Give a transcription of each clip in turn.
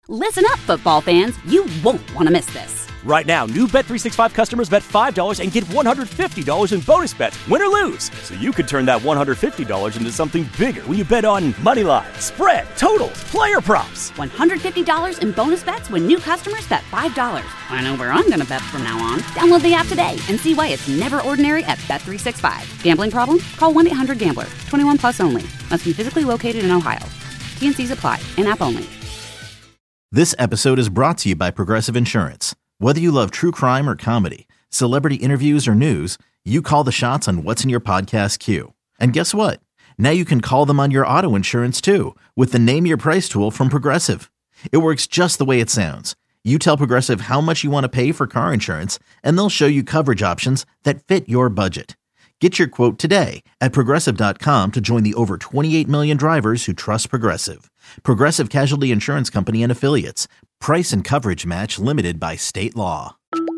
Listen up, football fans. You won't want to miss this. Right now, new Bet365 customers bet $5 and get $150 in bonus bets, win or lose. So you could turn that $150 into something bigger when you bet on money line, spread, totals, player props. $150 in bonus bets when new customers bet $5. I know where I'm going to bet from now on. Download the app today and see why it's never ordinary at Bet365. Gambling problem? Call 1-800-GAMBLER. 21 plus only. Must be physically located in Ohio. T&Cs apply. In-app only. This episode is brought to you by Progressive Insurance. Whether you love true crime or comedy, celebrity interviews or news, you call the shots on what's in your podcast queue. And guess what? Now you can call them on your auto insurance too with the Name Your Price tool from Progressive. It works just the way it sounds. You tell Progressive how much you want to pay for car insurance, and they'll show you coverage options that fit your budget. Get your quote today at Progressive.com to join the over 28 million drivers who trust Progressive. Progressive Casualty Insurance Company and Affiliates. Price and coverage match limited by state law.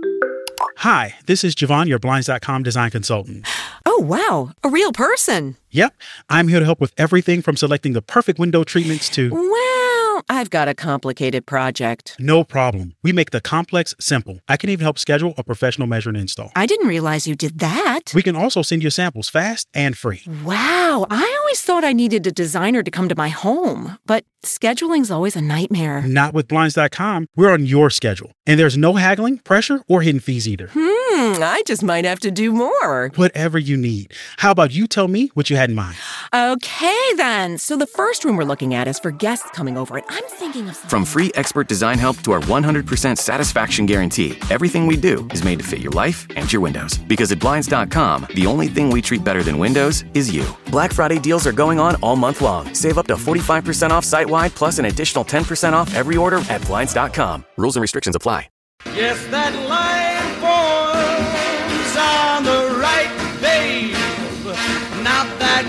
Hi, this is Javon, your Blinds.com design consultant. Oh, wow. A real person. Yep. I'm here to help with everything from selecting the perfect window treatments to... Well, I've got a complicated project. No problem. We make the complex simple. I can even help schedule a professional measure and install. I didn't realize you did that. We can also send you samples fast and free. Wow. I always thought I needed a designer to come to my home, but scheduling's always a nightmare. Not with Blinds.com. We're on your schedule. And there's no haggling, pressure, or hidden fees either. I just might have to do more. Whatever you need. How about you tell me what you had in mind? Okay, then. So the first room we're looking at is for guests coming over, and I'm thinking of something. From free expert design help to our 100% satisfaction guarantee, everything we do is made to fit your life and your windows. Because at Blinds.com, the only thing we treat better than windows is you. Black Friday deals are going on all month long. Save up to 45% off site-wide, plus an additional 10% off every order at Blinds.com. Rules and restrictions apply. Yes, that line forms on the right, babe. Not that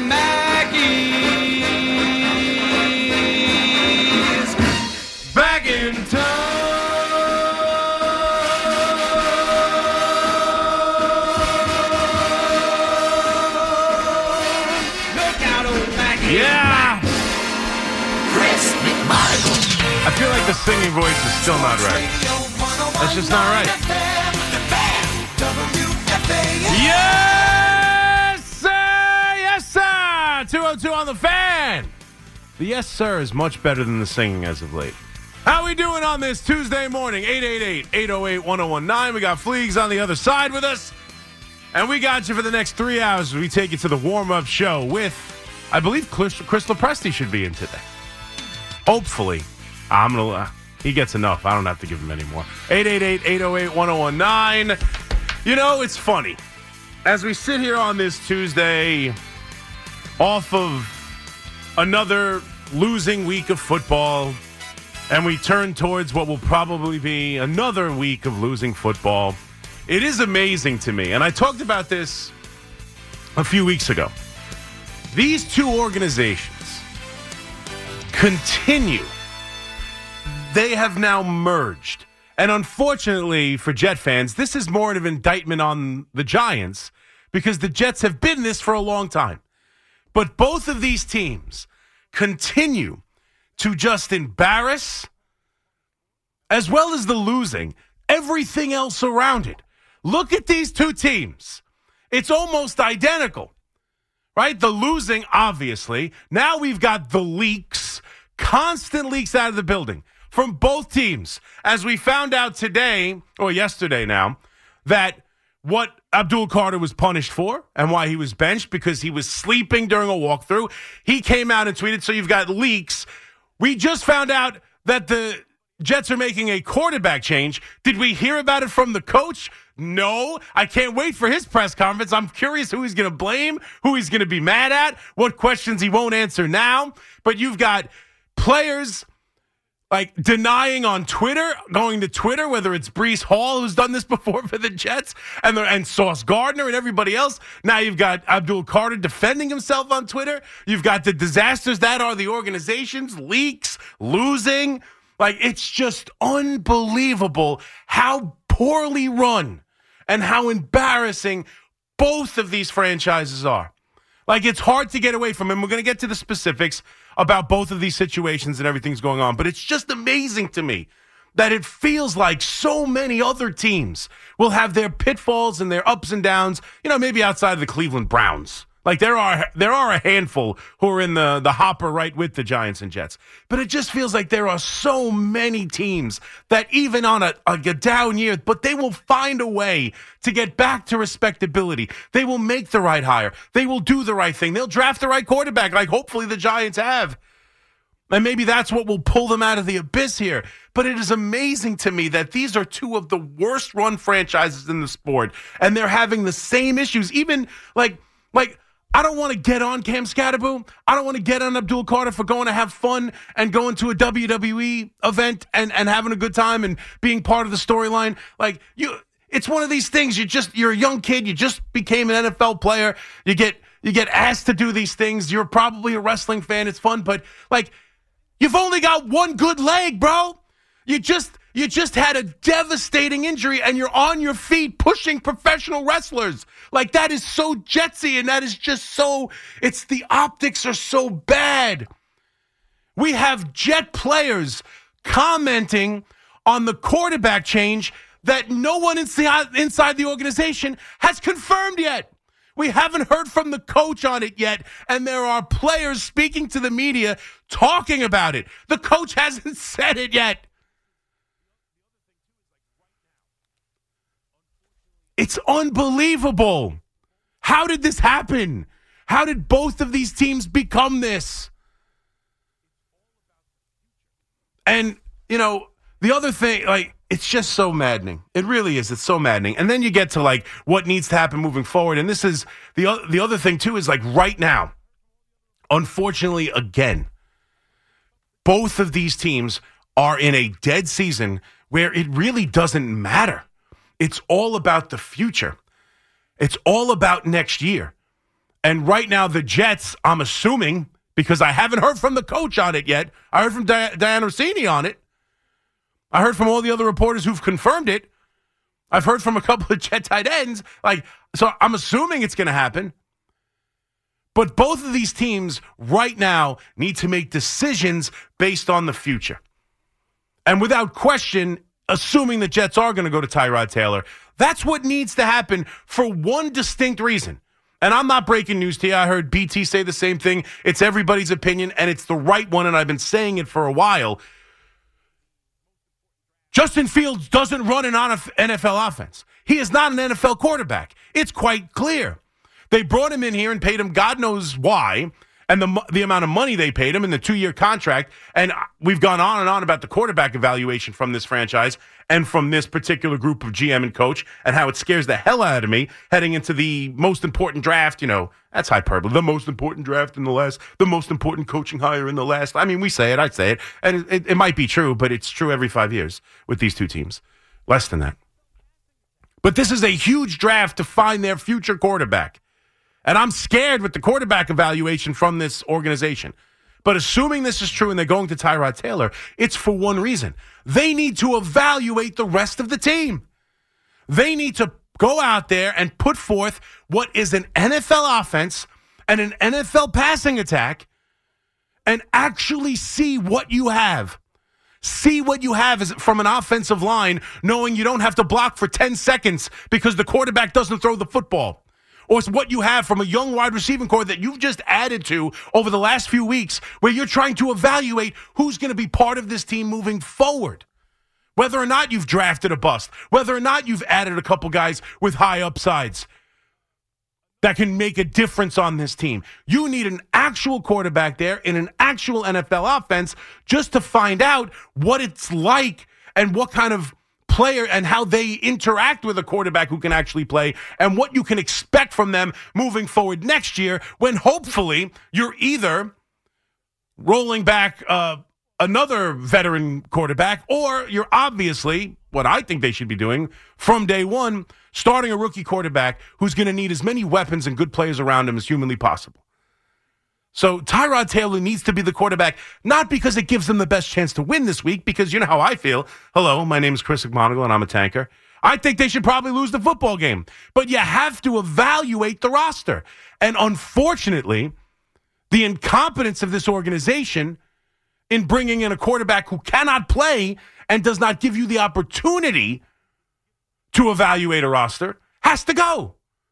Maggie's back in town. Look out, old Maggie. Yeah. Chris McMichael. I feel like the singing voice is still not right. That's just not right. Yes, sir! Yes, sir! 202 on the Fan! The yes, sir is much better than the singing as of late. How we doing on this Tuesday morning? 888-808-1019. We got Fleegs on the other side with us. And we got you for the next 3 hours as we take you to the warm-up show with, I believe, Chris Lopresti should be in today. Hopefully. He gets enough. I don't have to give him any more. 888-808-1019. You know, it's funny. As we sit here on this Tuesday, off of another losing week of football, and we turn towards what will probably be another week of losing football, it is amazing to me. And I talked about this a few weeks ago. These two organizations continue. They have now merged. And unfortunately for Jet fans, this is more of an indictment on the Giants because the Jets have been this for a long time. But both of these teams continue to just embarrass, as well as the losing, everything else around it. Look at these two teams. It's almost identical, right? The losing, obviously. Now we've got the leaks, constant leaks out of the building from both teams. As we found out today, or yesterday now, that what Abdul Carter was punished for and why he was benched, because he was sleeping during a walkthrough. He came out and tweeted, so you've got leaks. We just found out that the Jets are making a quarterback change. Did we hear about it from the coach? No. I can't wait for his press conference. I'm curious who he's going to blame, who he's going to be mad at, what questions he won't answer now. But you've got players like denying on Twitter, going to Twitter, whether it's Breece Hall, who's done this before for the Jets, and Sauce Gardner and everybody else. Now you've got Abdul Carter defending himself on Twitter. You've got the disasters that are the organizations, leaks, losing. Like, it's just unbelievable how poorly run and how embarrassing both of these franchises are. Like, it's hard to get away from them. We're going to get to the specifics about both of these situations and everything's going on, but it's just amazing to me that it feels like so many other teams will have their pitfalls and their ups and downs, maybe outside of the Cleveland Browns. Like there are a handful who are in the hopper right with the Giants and Jets. But it just feels like there are so many teams that even on a down year, but they will find a way to get back to respectability. They will make the right hire. They will do the right thing. They'll draft the right quarterback, like hopefully the Giants have. And maybe that's what will pull them out of the abyss here. But it is amazing to me that these are two of the worst run franchises in the sport, and they're having the same issues. Even like I don't want to get on Cam Scatterbo. I don't want to get on Abdul Carter for going to have fun and going to a WWE event and having a good time and being part of the storyline. Like it's one of these things. You're a young kid. You just became an NFL player. You get asked to do these things. You're probably a wrestling fan. It's fun, but you've only got one good leg, bro. You just had a devastating injury, and you're on your feet pushing professional wrestlers. That is so Jetsy, and that is just so, the optics are so bad. We have Jet players commenting on the quarterback change that no one inside the organization has confirmed yet. We haven't heard from the coach on it yet, and there are players speaking to the media talking about it. The coach hasn't said it yet. It's unbelievable. How did this happen? How did both of these teams become this? And, the other thing, it's just so maddening. It really is. It's so maddening. And then you get to, what needs to happen moving forward. And this is, the other thing, too, is, right now, unfortunately, again, both of these teams are in a dead season where it really doesn't matter. It's all about the future. It's all about next year. And right now, the Jets, I'm assuming, because I haven't heard from the coach on it yet. I heard from Diane Orsini on it. I heard from all the other reporters who've confirmed it. I've heard from a couple of Jet tight ends. So I'm assuming it's going to happen. But both of these teams right now need to make decisions based on the future. And without question, assuming the Jets are going to go to Tyrod Taylor, that's what needs to happen for one distinct reason. And I'm not breaking news to you. I heard BT say the same thing. It's everybody's opinion, and it's the right one, and I've been saying it for a while. Justin Fields doesn't run an NFL offense. He is not an NFL quarterback. It's quite clear. They brought him in here and paid him God knows why, and the amount of money they paid him in the 2-year contract. And we've gone on and on about the quarterback evaluation from this franchise and from this particular group of GM and coach and how it scares the hell out of me heading into the most important draft. That's hyperbole. The most important draft in the last, the most important coaching hire in the last. I mean, we say it, I say it, and it might be true, but it's true every 5 years with these two teams. Less than that. But this is a huge draft to find their future quarterback. And I'm scared with the quarterback evaluation from this organization. But assuming this is true and they're going to Tyrod Taylor, it's for one reason. They need to evaluate the rest of the team. They need to go out there and put forth what is an NFL offense and an NFL passing attack and actually see what you have. See what you have is from an offensive line, knowing you don't have to block for 10 seconds because the quarterback doesn't throw the football. Or it's what you have from a young wide receiving core that you've just added to over the last few weeks where you're trying to evaluate who's going to be part of this team moving forward. Whether or not you've drafted a bust, whether or not you've added a couple guys with high upsides that can make a difference on this team. You need an actual quarterback there in an actual NFL offense just to find out what it's like and what kind of player and how they interact with a quarterback who can actually play and what you can expect from them moving forward next year when hopefully you're either rolling back another veteran quarterback or you're obviously, what I think they should be doing from day one, starting a rookie quarterback who's going to need as many weapons and good players around him as humanly possible. So Tyrod Taylor needs to be the quarterback, not because it gives them the best chance to win this week, because you know how I feel. Hello, my name is Chris McMonagle, and I'm a tanker. I think they should probably lose the football game. But you have to evaluate the roster. And unfortunately, the incompetence of this organization in bringing in a quarterback who cannot play and does not give you the opportunity to evaluate a roster has to go.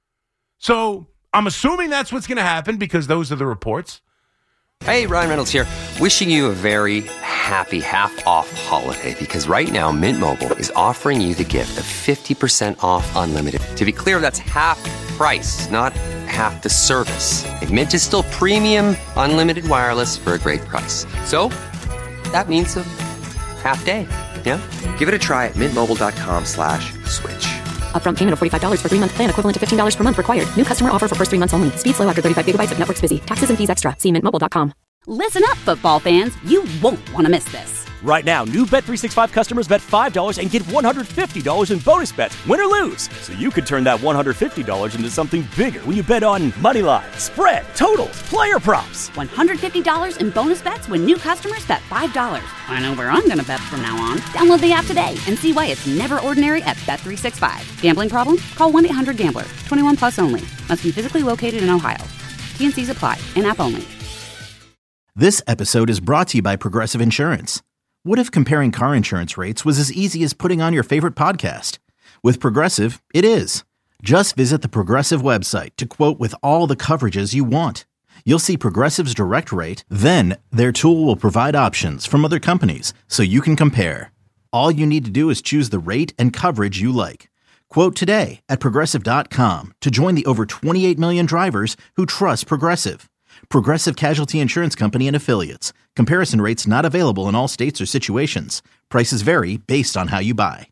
So I'm assuming that's what's going to happen because those are the reports. Hey, Ryan Reynolds here. Wishing you a very happy half-off holiday because right now Mint Mobile is offering you the gift of 50% off unlimited. To be clear, that's half price, not half the service. Like Mint is still premium unlimited wireless for a great price. So that means a half day. Yeah? Give it a try at mintmobile.com/switch. Upfront payment of $45 for 3-month plan, equivalent to $15 per month required. New customer offer for first 3 months only. Speed slow after 35 gigabytes if network's busy. Taxes and fees extra. See mintmobile.com. Listen up, football fans. You won't want to miss this. Right now, new Bet365 customers bet $5 and get $150 in bonus bets, win or lose. So you could turn that $150 into something bigger when you bet on moneyline, spread, totals, player props. $150 in bonus bets when new customers bet $5. I know where I'm going to bet from now on. Download the app today and see why it's never ordinary at Bet365. Gambling problem? Call 1-800-GAMBLER. 21 plus only. Must be physically located in Ohio. T&Cs apply. In-app only. This episode is brought to you by Progressive Insurance. What if comparing car insurance rates was as easy as putting on your favorite podcast? With Progressive, it is. Just visit the Progressive website to quote with all the coverages you want. You'll see Progressive's direct rate, then their tool will provide options from other companies so you can compare. All you need to do is choose the rate and coverage you like. Quote today at Progressive.com to join the over 28 million drivers who trust Progressive. Progressive Casualty Insurance Company and Affiliates. Comparison rates not available in all states or situations. Prices vary based on how you buy.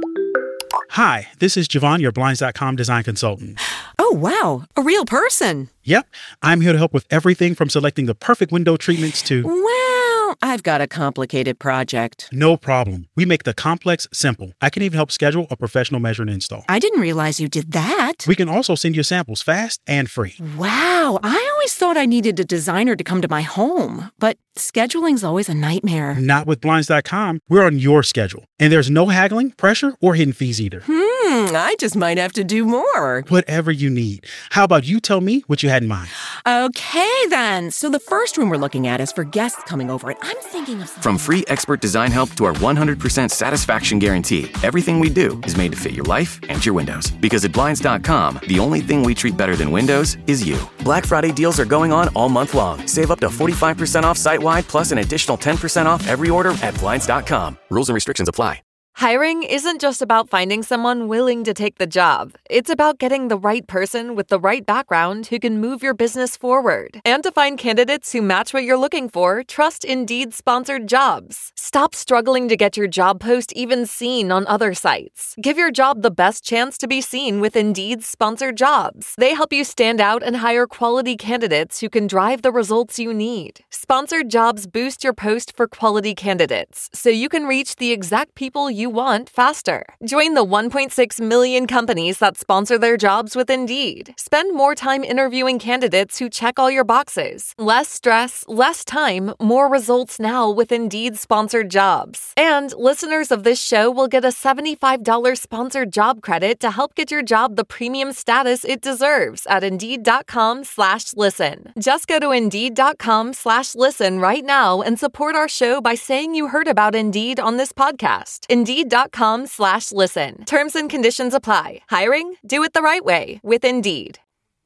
Hi, this is Javon, your Blinds.com design consultant. Oh, wow. A real person. Yep, I'm here to help with everything from selecting the perfect window treatments to... Well, I've got a complicated project. No problem. We make the complex simple. I can even help schedule a professional measure and install. I didn't realize you did that. We can also send you samples fast and free. Wow, I always thought I needed a designer to come to my home, but scheduling's always a nightmare. Not with Blinds.com. We're on your schedule. And there's no haggling, pressure, or hidden fees either. I just might have to do more. Whatever you need. How about you tell me what you had in mind? Okay, then. So the first room we're looking at is for guests coming over, and I'm thinking of something. From free expert design help to our 100% satisfaction guarantee, everything we do is made to fit your life and your windows. Because at Blinds.com, the only thing we treat better than windows is you. Black Friday deals are going on all month long. Save up to 45% off site-wide, plus an additional 10% off every order at Blinds.com. Rules and restrictions apply. Hiring isn't just about finding someone willing to take the job. It's about getting the right person with the right background who can move your business forward. And to find candidates who match what you're looking for, trust Indeed-sponsored jobs. Stop struggling to get your job post even seen on other sites. Give your job the best chance to be seen with Indeed-sponsored jobs. They help you stand out and hire quality candidates who can drive the results you need. Sponsored jobs boost your post for quality candidates, so you can reach the exact people you want faster. Join the 1.6 million companies that sponsor their jobs with Indeed. Spend more time interviewing candidates who check all your boxes. Less stress, less time, more results now with Indeed sponsored jobs. And listeners of this show will get a $75 sponsored job credit to help get your job the premium status it deserves at Indeed.com/listen. Just go to Indeed.com/listen right now and support our show by saying you heard about Indeed on this podcast. Indeed.com/listen. Terms and conditions apply. Hiring? Do it the right way with Indeed.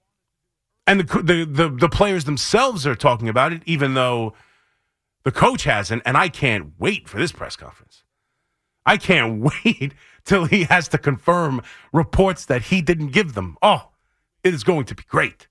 And the players themselves are talking about it, even though the coach hasn't. And I can't wait for this press conference. I can't wait till he has to confirm reports that he didn't give them. Oh, it is going to be great.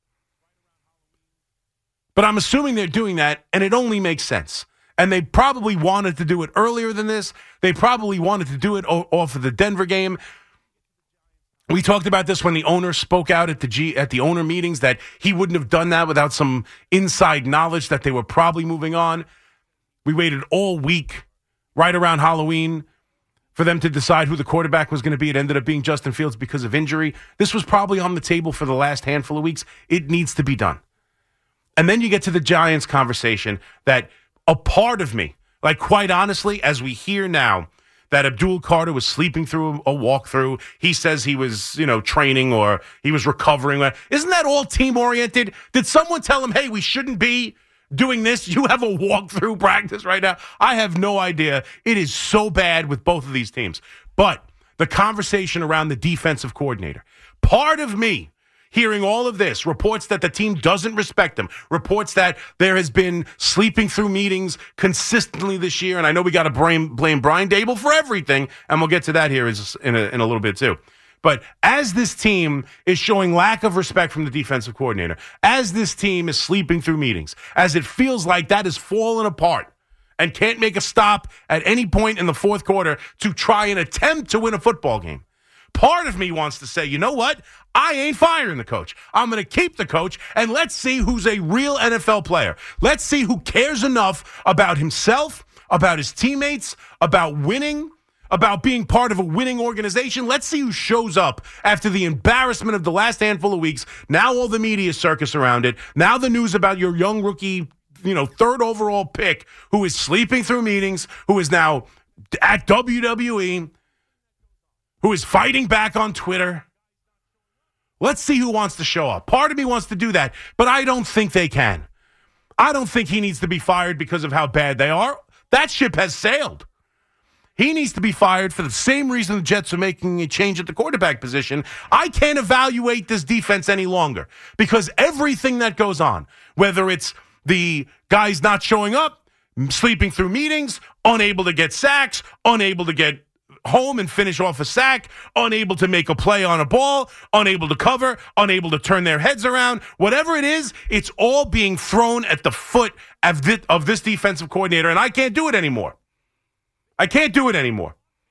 But I'm assuming they're doing that, and it only makes sense. And they probably wanted to do it earlier than this. They probably wanted to do it off of the Denver game. We talked about this when the owner spoke out at the owner meetings, that he wouldn't have done that without some inside knowledge that they were probably moving on. We waited all week, right around Halloween, for them to decide who the quarterback was going to be. It ended up being Justin Fields because of injury. This was probably on the table for the last handful of weeks. It needs to be done. And then you get to the Giants conversation that a part of me, like quite honestly, as we hear now that Abdul Carter was sleeping through a walkthrough. He says he was, training or he was recovering. Isn't that all team-oriented? Did someone tell him, hey, we shouldn't be doing this? You have a walkthrough practice right now? I have no idea. It is so bad with both of these teams. But the conversation around the defensive coordinator, part of me hearing all of this, reports that the team doesn't respect him, reports that there has been sleeping through meetings consistently this year, and I know we got to blame Brian Daboll for everything, and we'll get to that here in a little bit too. But as this team is showing lack of respect from the defensive coordinator, as this team is sleeping through meetings, as it feels like that is falling apart and can't make a stop at any point in the fourth quarter to try and attempt to win a football game, part of me wants to say, you know what? I ain't firing the coach. I'm going to keep the coach, and let's see who's a real NFL player. Let's see who cares enough about himself, about his teammates, about winning, about being part of a winning organization. Let's see who shows up after the embarrassment of the last handful of weeks. Now all the media circus around it. Now the news about your young rookie, third overall pick who is sleeping through meetings, who is now at WWE, who is fighting back on Twitter. Let's see who wants to show up. Part of me wants to do that, but I don't think they can. I don't think he needs to be fired because of how bad they are. That ship has sailed. He needs to be fired for the same reason the Jets are making a change at the quarterback position. I can't evaluate this defense any longer because everything that goes on, whether it's the guys not showing up, sleeping through meetings, unable to get sacks, unable to get home and finish off a sack, unable to make a play on a ball, unable to cover, unable to turn their heads around. Whatever it is, it's all being thrown at the foot of this defensive coordinator, and I can't do it anymore. I can't do it anymore.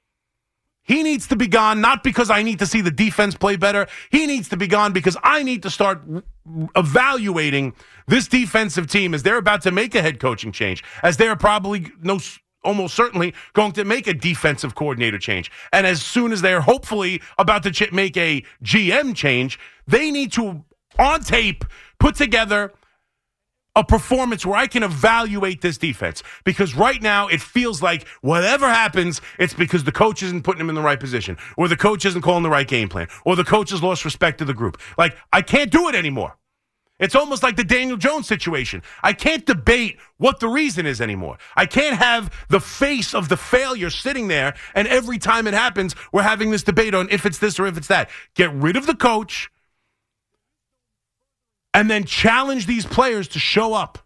He needs to be gone, not because I need to see the defense play better. He needs to be gone because I need to start evaluating this defensive team as they're about to make a head coaching change, as they're probably almost certainly going to make a defensive coordinator change. And as soon as they're hopefully about to make a GM change, they need to, on tape, put together a performance where I can evaluate this defense. Because right now, it feels like whatever happens, it's because the coach isn't putting him in the right position, or the coach isn't calling the right game plan, or the coach has lost respect to the group. Like, I can't do it anymore. It's almost like the Daniel Jones situation. I can't debate what the reason is anymore. I can't have the face of the failure sitting there, and every time it happens, we're having this debate on if it's this or if it's that. Get rid of the coach, and then challenge these players to show up.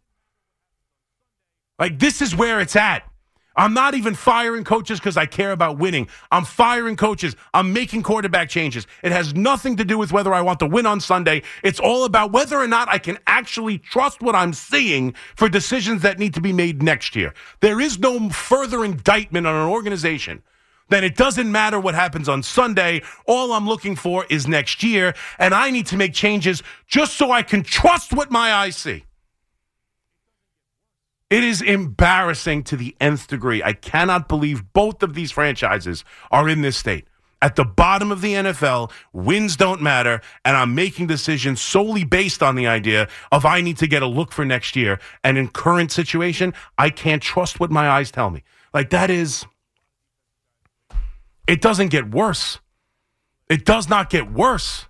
Like, this is where it's at. I'm not even firing coaches because I care about winning. I'm firing coaches. I'm making quarterback changes. It has nothing to do with whether I want to win on Sunday. It's all about whether or not I can actually trust what I'm seeing for decisions that need to be made next year. There is no further indictment on an organization than it doesn't matter what happens on Sunday. All I'm looking for is next year, and I need to make changes just so I can trust what my eyes see. It is embarrassing to the nth degree. I cannot believe both of these franchises are in this state. At the bottom of the NFL, wins don't matter, and I'm making decisions solely based on the idea of I need to get a look for next year. And in current situation, I can't trust what my eyes tell me. Like, that is... It doesn't get worse. It does not get worse.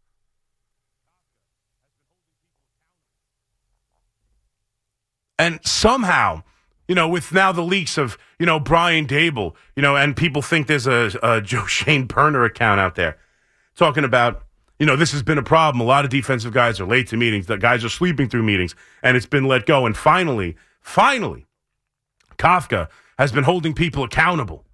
And somehow, with now the leaks of, Brian Daboll, and people think there's a Joe Shane Perner account out there talking about, this has been a problem. A lot of defensive guys are late to meetings. The guys are sleeping through meetings, and it's been let go. And finally, Kafka has been holding people accountable.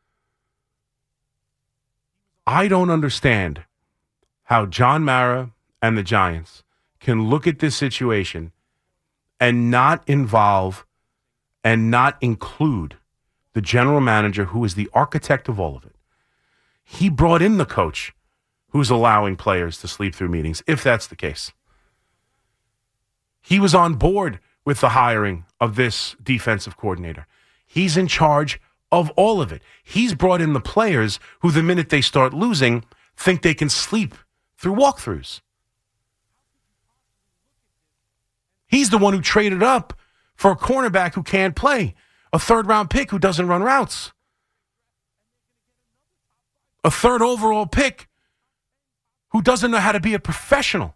I don't understand how John Mara and the Giants can look at this situation and not involve and not include the general manager who is the architect of all of it. He brought in the coach who's allowing players to sleep through meetings, if that's the case. He was on board with the hiring of this defensive coordinator. He's in charge of all of it. He's brought in the players who, the minute they start losing, think they can sleep through walkthroughs. He's the one who traded up for a cornerback who can't play, a third-round pick who doesn't run routes. a third overall pick who doesn't know how to be a professional.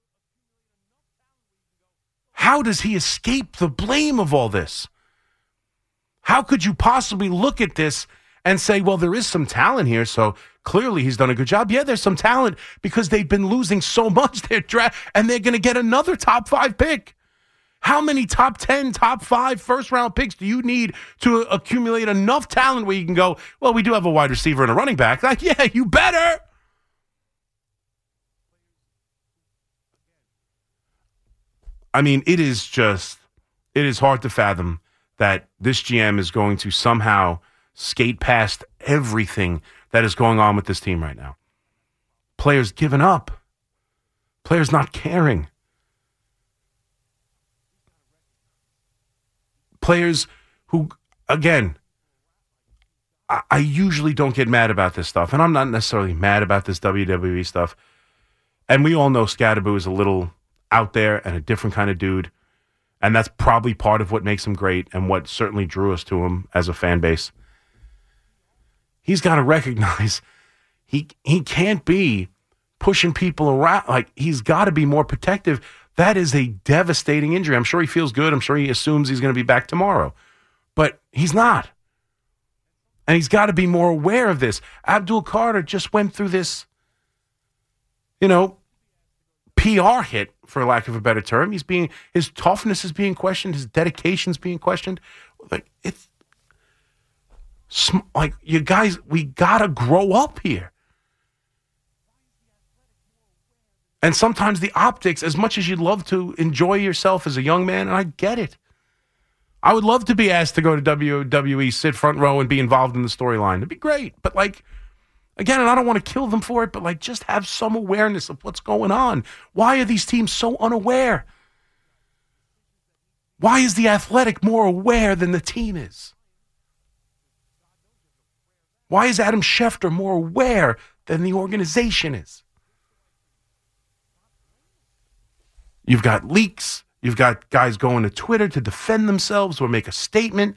How does he escape the blame of all this? How could you possibly look at this and say, well, there is some talent here, so clearly he's done a good job? Yeah, there's some talent because they've been losing so much and they're going to get another top 5 pick. How many top 10, top 5 first-round picks do you need to accumulate enough talent where you can go, well, we do have a wide receiver and a running back? Like, yeah, you better. I mean, it is hard to fathom that this GM is going to somehow skate past everything that is going on with this team right now. Players giving up. Players not caring. Players who, again, I usually don't get mad about this stuff, and I'm not necessarily mad about this WWE stuff. And we all know Scadaboo is a little out there and a different kind of dude, and that's probably part of what makes him great and what certainly drew us to him as a fan base. He's got to recognize he can't be pushing people around. Like, he's got to be more protective. That is a devastating injury. I'm sure he feels good. I'm sure he assumes he's going to be back tomorrow. But he's not. And he's got to be more aware of this. Abdul Carter just went through this, PR hit, for lack of a better term. His toughness is being questioned. His dedication is being questioned. You guys, we got to grow up here. And sometimes the optics, as much as you'd love to enjoy yourself as a young man, and I get it. I would love to be asked to go to WWE, sit front row, and be involved in the storyline. It'd be great. But, again, and I don't want to kill them for it, but, just have some awareness of what's going on. Why are these teams so unaware? Why is the Athletic more aware than the team is? Why is Adam Schefter more aware than the organization is? You've got leaks. You've got guys going to Twitter to defend themselves or make a statement.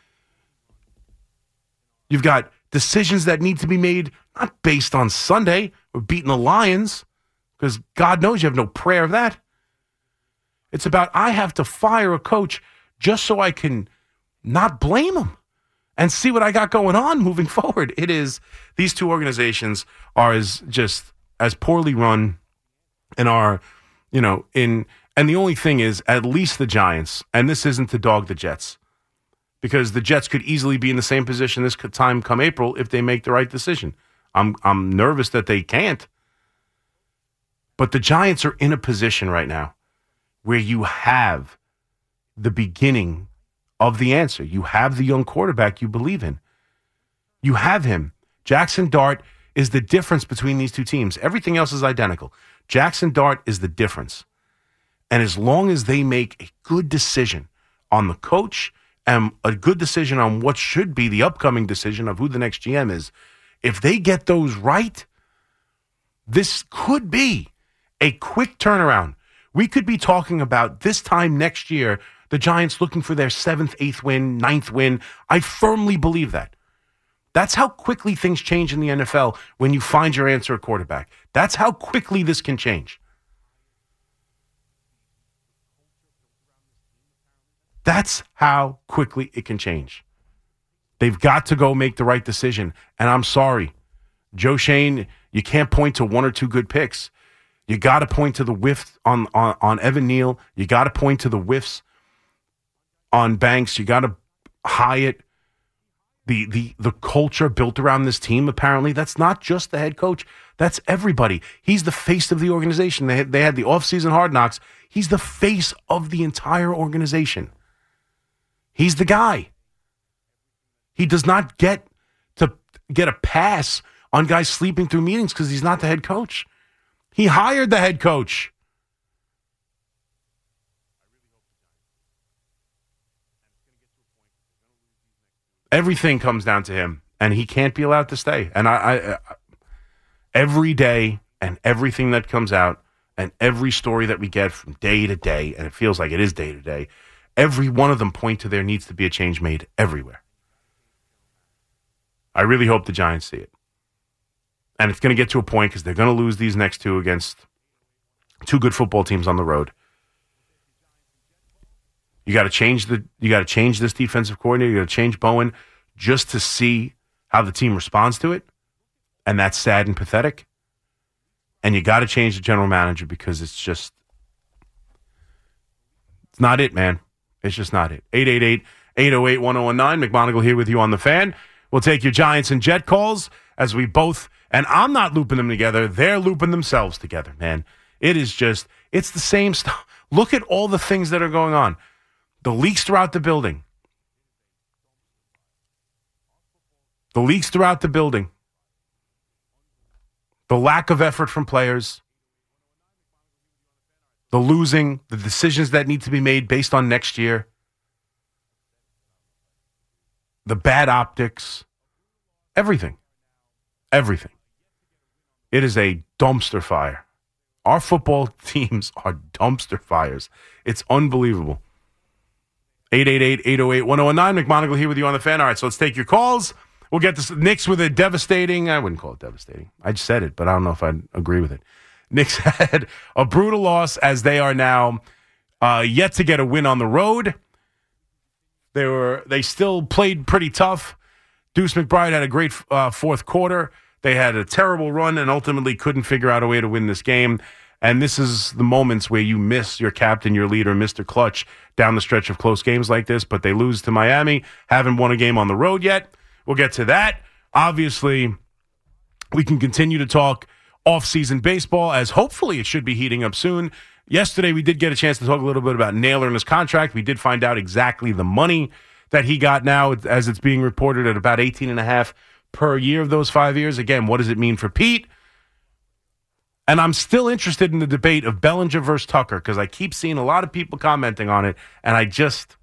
You've got decisions that need to be made not based on Sunday. We're beating the Lions because God knows you have no prayer of that. It's about I have to fire a coach just so I can not blame him and see what I got going on moving forward. These two organizations are as poorly run and are, and the only thing is, at least the Giants, and this isn't to dog the Jets, because the Jets could easily be in the same position this time come April if they make the right decision. I'm nervous that they can't. But the Giants are in a position right now where you have the beginning of the answer. You have the young quarterback you believe in. You have him. Jackson Dart is the difference between these two teams. Everything else is identical. Jackson Dart is the difference. And as long as they make a good decision on the coach and a good decision on what should be the upcoming decision of who the next GM is, if they get those right, this could be a quick turnaround. We could be talking about this time next year, the Giants looking for their 7th, 8th win, 9th win. I firmly believe that. That's how quickly things change in the NFL when you find your answer at quarterback. That's how quickly this can change. That's how quickly it can change. They've got to go make the right decision. And I'm sorry, Joe Schoen, you can't point to one or two good picks. You got to point to the whiff on Evan Neal. You got to point to the whiffs on Banks. You got to Hyatt. The culture built around this team, apparently, that's not just the head coach. That's everybody. He's the face of the organization. They had the offseason hard knocks. He's the face of the entire organization. He's the guy. He does not get a pass on guys sleeping through meetings because he's not the head coach. He hired the head coach. Everything comes down to him, and he can't be allowed to stay. And I every day and everything that comes out and every story that we get from day to day, and it feels like it is day to day, every one of them point to there needs to be a change made everywhere. I really hope the Giants see it. And it's going to get to a point because they're going to lose these next two against two good football teams on the road. You got to change this defensive coordinator. You got to change Bowen just to see how the team responds to it. And that's sad and pathetic. And you got to change the general manager because it's not it, man. It's just not it. 888-808-1019. McMonagle here with you on The Fan. We'll take your Giants and Jet calls as we both, and I'm not looping them together. They're looping themselves together, man. It's the same stuff. Look at all the things that are going on. The leaks throughout the building. The lack of effort from players. The losing, the decisions that need to be made based on next year. The bad optics. Everything. It is a dumpster fire. Our football teams are dumpster fires. It's unbelievable. 888-808-1019. McMonagle here with you on The Fan. All right, so let's take your calls. We'll get this. Knicks with a devastating, I wouldn't call it devastating. I just said it, but I don't know if I'd agree with it. Knicks had a brutal loss as they are now yet to get a win on the road. They still played pretty tough. Deuce McBride had a great fourth quarter. They had a terrible run and ultimately couldn't figure out a way to win this game. And this is the moments where you miss your captain, your leader, Mr. Clutch, down the stretch of close games like this. But they lose to Miami, haven't won a game on the road yet. We'll get to that. Obviously, we can continue to talk off-season baseball as hopefully it should be heating up soon. Yesterday, we did get a chance to talk a little bit about Naylor and his contract. We did find out exactly the money that he got now, as it's being reported at about $18.5 per year of those 5 years. Again, what does it mean for Pete? And I'm still interested in the debate of Bellinger versus Tucker because I keep seeing a lot of people commenting on it, and I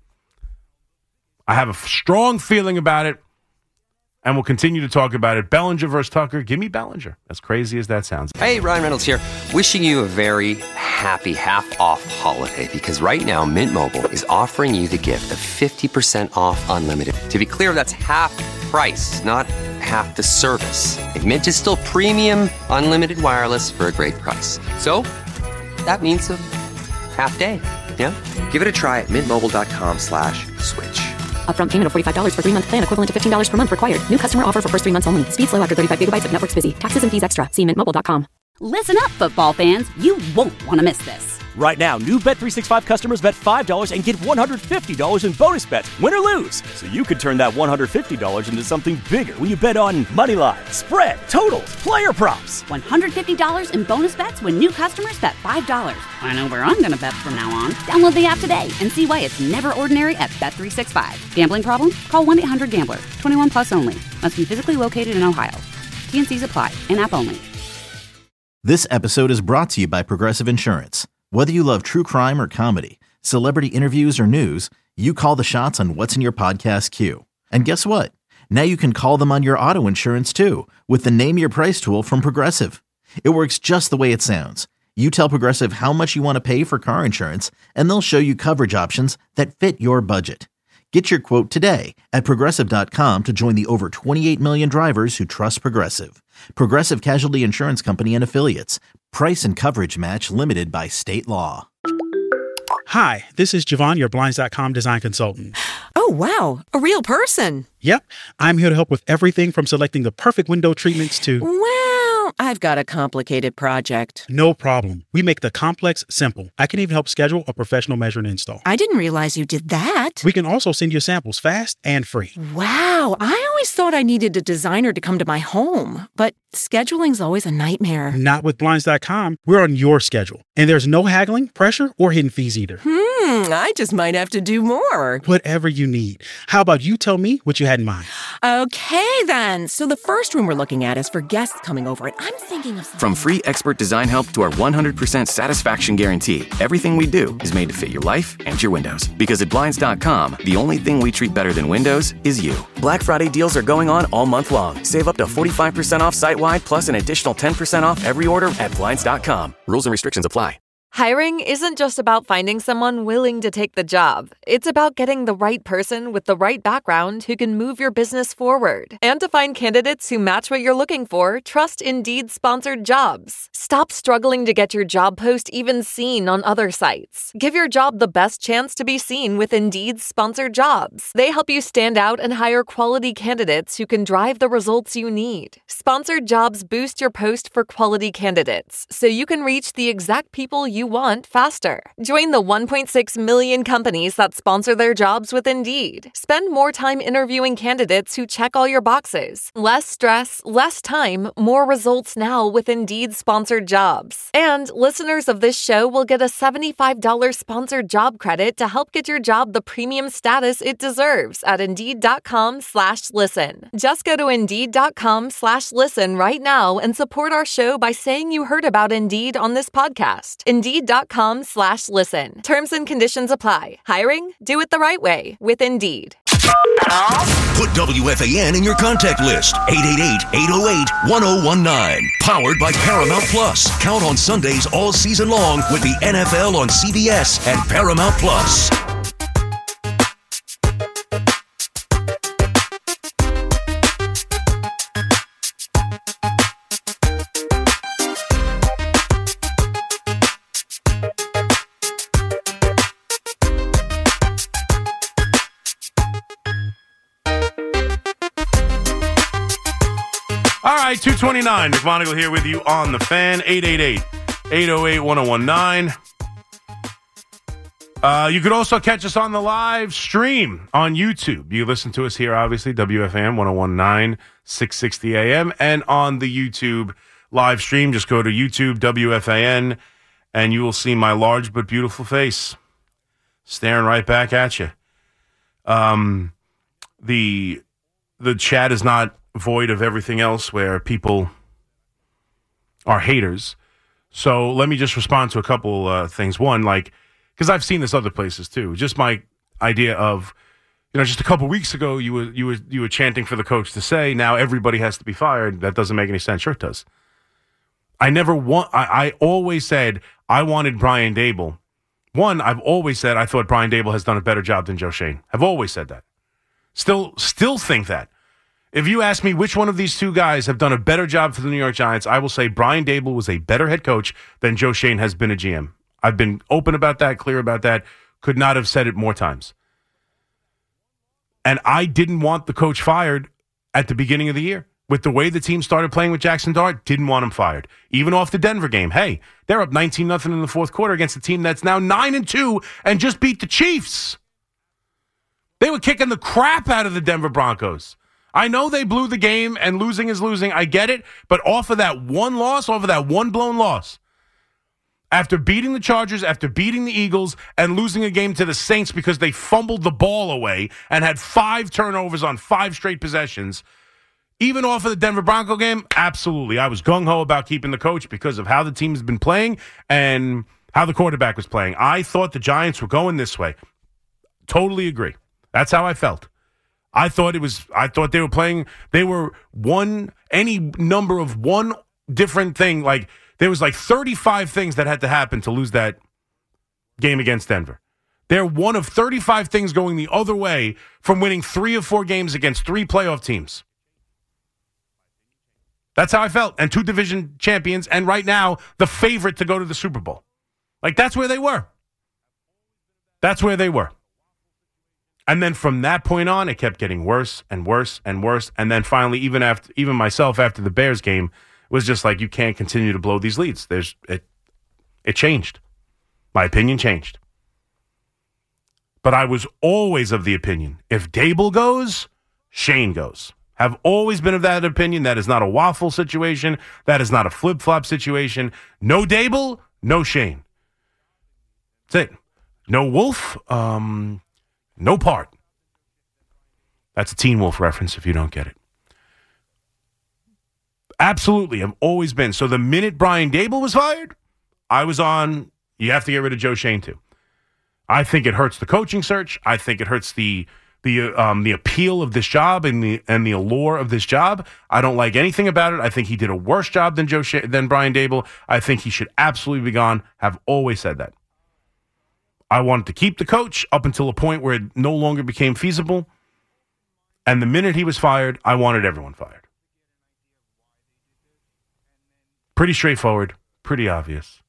have a strong feeling about it, and we'll continue to talk about it. Bellinger versus Tucker. Give me Bellinger, as crazy as that sounds. Hey, Ryan Reynolds here. Wishing you a very happy half-off holiday because right now Mint Mobile is offering you the gift of 50% off unlimited. To be clear, that's half price, not half the service. Like Mint is still premium unlimited wireless for a great price. So that means a half day. Yeah? Give it a try at mintmobile.com/switch. Upfront payment of $45 for 3-month plan equivalent to $15 per month required. New customer offer for first 3 months only. Speed slow after 35 gigabytes if network's busy. Taxes and fees extra. See mintmobile.com. Listen up, football fans. You won't want to miss this. Right now, new Bet365 customers bet $5 and get $150 in bonus bets, win or lose. So you could turn that $150 into something bigger when you bet on moneyline, spread, totals, player props. $150 in bonus bets when new customers bet $5. I know where I'm going to bet from now on. Download the app today and see why it's never ordinary at Bet365. Gambling problem? Call 1-800-GAMBLER. 21 plus only. Must be physically located in Ohio. T&Cs apply. In-app only. This episode is brought to you by Progressive Insurance. Whether you love true crime or comedy, celebrity interviews or news, you call the shots on what's in your podcast queue. And guess what? Now you can call them on your auto insurance too with the Name Your Price tool from Progressive. It works just the way it sounds. You tell Progressive how much you want to pay for car insurance, and they'll show you coverage options that fit your budget. Get your quote today at Progressive.com to join the over 28 million drivers who trust Progressive. Progressive Casualty Insurance Company and Affiliates. Price and coverage match limited by state law. Hi, this is Javon, your Blinds.com design consultant. Oh, wow. A real person. Yep. I'm here to help with everything from selecting the perfect window treatments to... Well, I've got a complicated project. No problem. We make the complex simple. I can even help schedule a professional measure and install. I didn't realize you did that. We can also send you samples fast and free. Wow. I always thought I needed a designer to come to my home, but scheduling's always a nightmare. Not with Blinds.com. We're on your schedule. And there's no haggling, pressure, or hidden fees either. I just might have to do more. Whatever you need. How about you tell me what you had in mind? Okay, then. So the first room we're looking at is for guests coming over, and I'm thinking of something. From free expert design help to our 100% satisfaction guarantee, everything we do is made to fit your life and your windows. Because at Blinds.com, the only thing we treat better than windows is you. Black Friday deals are going on all month long. Save up to 45% off site-wide, plus an additional 10% off every order at Blinds.com. Rules and restrictions apply. Hiring isn't just about finding someone willing to take the job. It's about getting the right person with the right background who can move your business forward. And to find candidates who match what you're looking for, trust Indeed sponsored jobs. Stop struggling to get your job post even seen on other sites. Give your job the best chance to be seen with Indeed sponsored jobs. They help you stand out and hire quality candidates who can drive the results you need. Sponsored jobs boost your post for quality candidates, so you can reach the exact people you want faster. Join the 1.6 million companies that sponsor their jobs with Indeed. Spend more time interviewing candidates who check all your boxes. Less stress, less time, more results now with Indeed sponsored jobs. And listeners of this show will get a $75 sponsored job credit to help get your job the premium status it deserves at Indeed.com/listen. Just go to Indeed.com/listen right now and support our show by saying you heard about Indeed on this podcast. Indeed.com/listen. Terms and conditions apply. Hiring? Do it the right way with Indeed. Put WFAN in your contact list. 888-808-1019. Powered by Paramount Plus. Count on Sundays all season long with the NFL on CBS and Paramount Plus. All right, 229. McMonagle here with you on the Fan. 888-808-1019. You could also catch us on the live stream on YouTube. You listen to us here, obviously, WFAN 1019, 660 AM. And on the YouTube live stream, just go to YouTube, WFAN, and you will see my large but beautiful face staring right back at you. The chat is not void of everything else where people are haters. So let me just respond to a couple things. One, because I've seen this other places too. Just my idea of, just a couple weeks ago you were chanting for the coach to say now everybody has to be fired. That doesn't make any sense. Sure it does. I always said I wanted Brian Daboll. One, I've always said I thought Brian Daboll has done a better job than Joe Schoen. I've always said that. Still think that. If you ask me which one of these two guys have done a better job for the New York Giants, I will say Brian Daboll was a better head coach than Joe Schoen has been a GM. I've been open about that, clear about that. Could not have said it more times. And I didn't want the coach fired at the beginning of the year. With the way the team started playing with Jackson Dart, didn't want him fired. Even off the Denver game. Hey, they're up 19-0 in the fourth quarter against a team that's now 9-2 and just beat the Chiefs. They were kicking the crap out of the Denver Broncos. I know they blew the game and losing is losing. I get it. But off of that one loss, off of that one blown loss, after beating the Chargers, after beating the Eagles, and losing a game to the Saints because they fumbled the ball away and had 5 turnovers on 5 straight possessions, even off of the Denver Bronco game, absolutely. I was gung-ho about keeping the coach because of how the team's been playing and how the quarterback was playing. I thought the Giants were going this way. Totally agree. That's how I felt. I thought they were playing, they were any number of one different thing. There was 35 things that had to happen to lose that game against Denver. They're one of 35 things going the other way from winning 3 or 4 games against 3 playoff teams. That's how I felt. And 2 division champions, and right now, the favorite to go to the Super Bowl. That's where they were. That's where they were. And then from that point on, it kept getting worse and worse and worse. And then finally, even myself after the Bears game, was just you can't continue to blow these leads. It changed. My opinion changed. But I was always of the opinion, if Daboll goes, Schoen goes. Have always been of that opinion. That is not a waffle situation. That is not a flip-flop situation. No Daboll, no Schoen. That's it. No Wolf, no part. That's a Teen Wolf reference if you don't get it. Absolutely. I've always been. So the minute Brian Daboll was fired, I was on, you have to get rid of Joe Schoen too. I think it hurts the coaching search. I think it hurts the the appeal of this job and the allure of this job. I don't like anything about it. I think he did a worse job than than Brian Daboll. I think he should absolutely be gone. Have always said that. I wanted to keep the coach up until a point where it no longer became feasible. And the minute he was fired, I wanted everyone fired. Pretty straightforward, pretty obvious.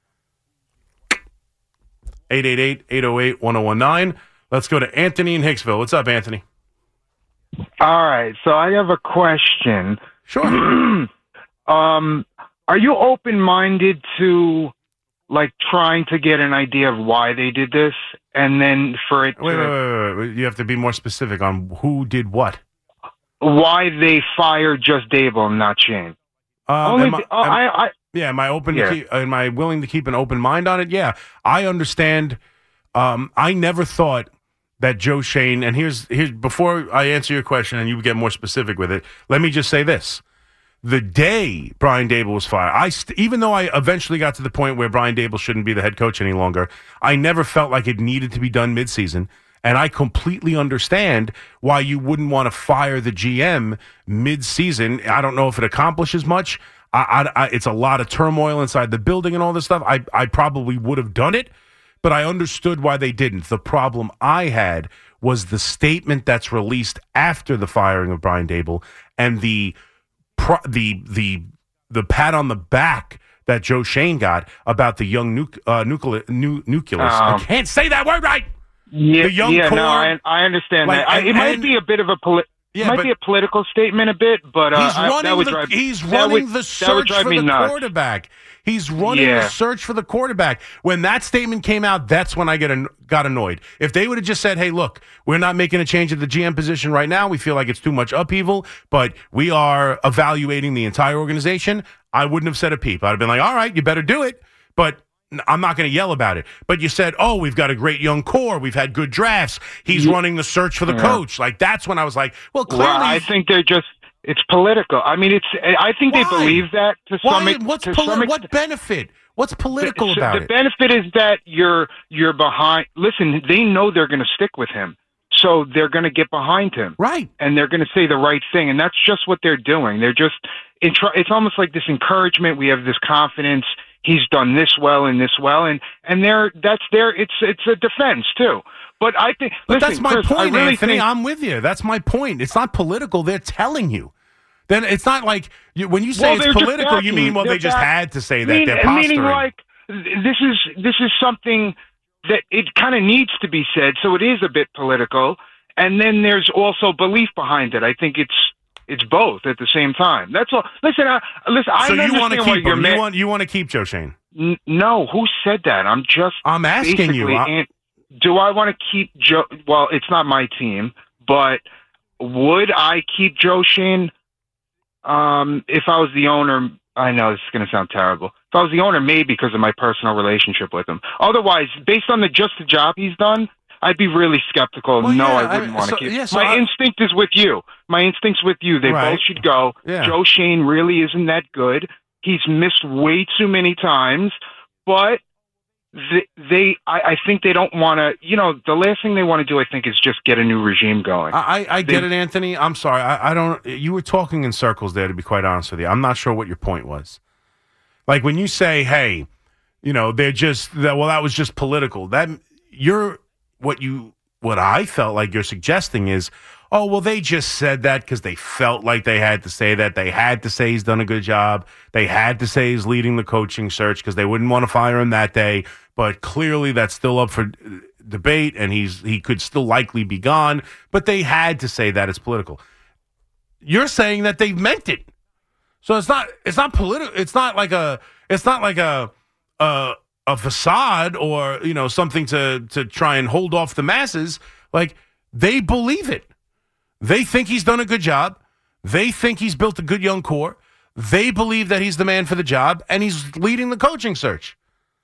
888-808-1019. Let's go to Anthony in Hicksville. What's up, Anthony? All right, so I have a question. Sure. Are you open-minded to, like, trying to get an idea of why they did this, and then for it Wait. You have to be more specific on who did what. Why they fired just Daboll and not Shane? Am I open? Yeah. Am I willing to keep an open mind on it? Yeah, I understand. I never thought that Joe Shane. And here's before I answer your question and you get more specific with it. Let me just say this: the day Brian Daboll was fired, even though I eventually got to the point where Brian Daboll shouldn't be the head coach any longer, I never felt like it needed to be done midseason. And I completely understand why you wouldn't want to fire the GM mid-season. I don't know if it accomplishes much. It's a lot of turmoil inside the building and all this stuff. I probably would have done it, but I understood why they didn't. The problem I had was the statement that's released after the firing of Brian Daboll and the pat on the back that Joe Shane got about the young nucleus. I can't say that word right. Yeah, the young core. No, I understand that. It might be a bit of a political statement a bit, but he's running the search for the quarterback. He's running the search for the quarterback. When that statement came out, that's when I got annoyed. If they would have just said, hey, look, we're not making a change at the GM position right now. We feel like it's too much upheaval, but we are evaluating the entire organization, I wouldn't have said a peep. I'd have been like, all right, you better do it, but I'm not going to yell about it. But you said, oh, we've got a great young core. We've had good drafts. He's running the search for the coach. Like, that's when I was like, well, clearly. Well, I think it's political. I mean, I think they believe that to some extent. What benefit? What's political about it? The benefit is that you're behind. Listen, they know they're going to stick with him. So they're going to get behind him. Right. And they're going to say the right thing. And that's just what they're doing. They're just, it's almost like this encouragement. We have this confidence. He's done this well and this well, and it's a defense too. But I think, that's my Chris, point, really Anthony. I'm with you. That's my point. It's not political. They're telling you. Then it's not like when you say it's political, you mean they just had to say that. They're posturing. Meaning like this is something that it kind of needs to be said, so it is a bit political. And then there's also belief behind it. I think it's both at the same time. That's all. Listen. So you want to keep him? You want to keep Joe Shane? No. Who said that? I'm asking you. Do I want to keep Joe? Well, it's not my team, but would I keep Joe Shane if I was the owner? I know this is going to sound terrible. If I was the owner, maybe because of my personal relationship with him. Otherwise, based on the job he's done, I'd be really skeptical. Well, I wouldn't want to keep. My instinct is with you. My instinct's with you. They both should go. Yeah. Joe Shane really isn't that good. He's missed way too many times. But I think they don't want to. The last thing they want to do, I think, is just get a new regime going. I get it, Anthony. I'm sorry. I don't. You were talking in circles there. To be quite honest with you, I'm not sure what your point was. Like when you say, "Hey, they're just that." Well, that was just political. That you're. What I felt like you're suggesting is, oh, well, they just said that because they felt like they had to say that. They had to say he's done a good job. They had to say he's leading the coaching search because they wouldn't want to fire him that day. But clearly that's still up for debate, and he could still likely be gone. But they had to say that it's political. You're saying that they meant it. So it's not political. It's not like a facade or something to try and hold off the masses. Like, they believe it. They think he's done a good job. They think he's built a good young core. They believe that he's the man for the job, and he's leading the coaching search.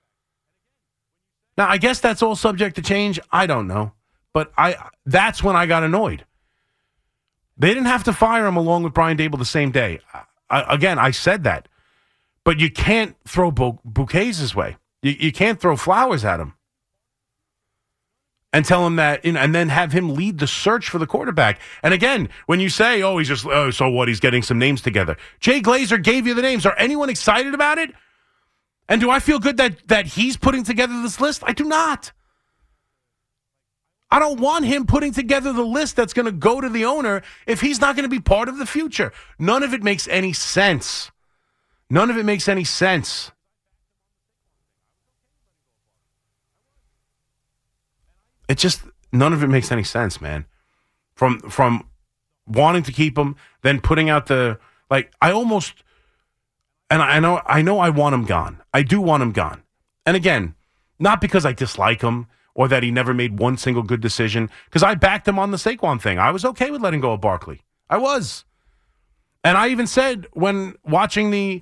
Now, I guess that's all subject to change. I don't know. But that's when I got annoyed. They didn't have to fire him along with Brian Daboll the same day. I said that. But you can't throw bouquets his way. You can't throw flowers at him. and tell him that, and then have him lead the search for the quarterback. And again, when you say, oh, he's just, so what, he's getting some names together. Jay Glazer gave you the names. Are anyone excited about it? And do I feel good that he's putting together this list? I do not. I don't want him putting together the list that's going to go to the owner if he's not going to be part of the future. None of it makes any sense. None of it makes any sense. It just, none of it makes any sense, man. From wanting to keep him, then putting out I almost, and I know I want him gone. I do want him gone. And again, not because I dislike him or that he never made one single good decision, because I backed him on the Saquon thing. I was okay with letting go of Barkley. I was. And I even said when watching the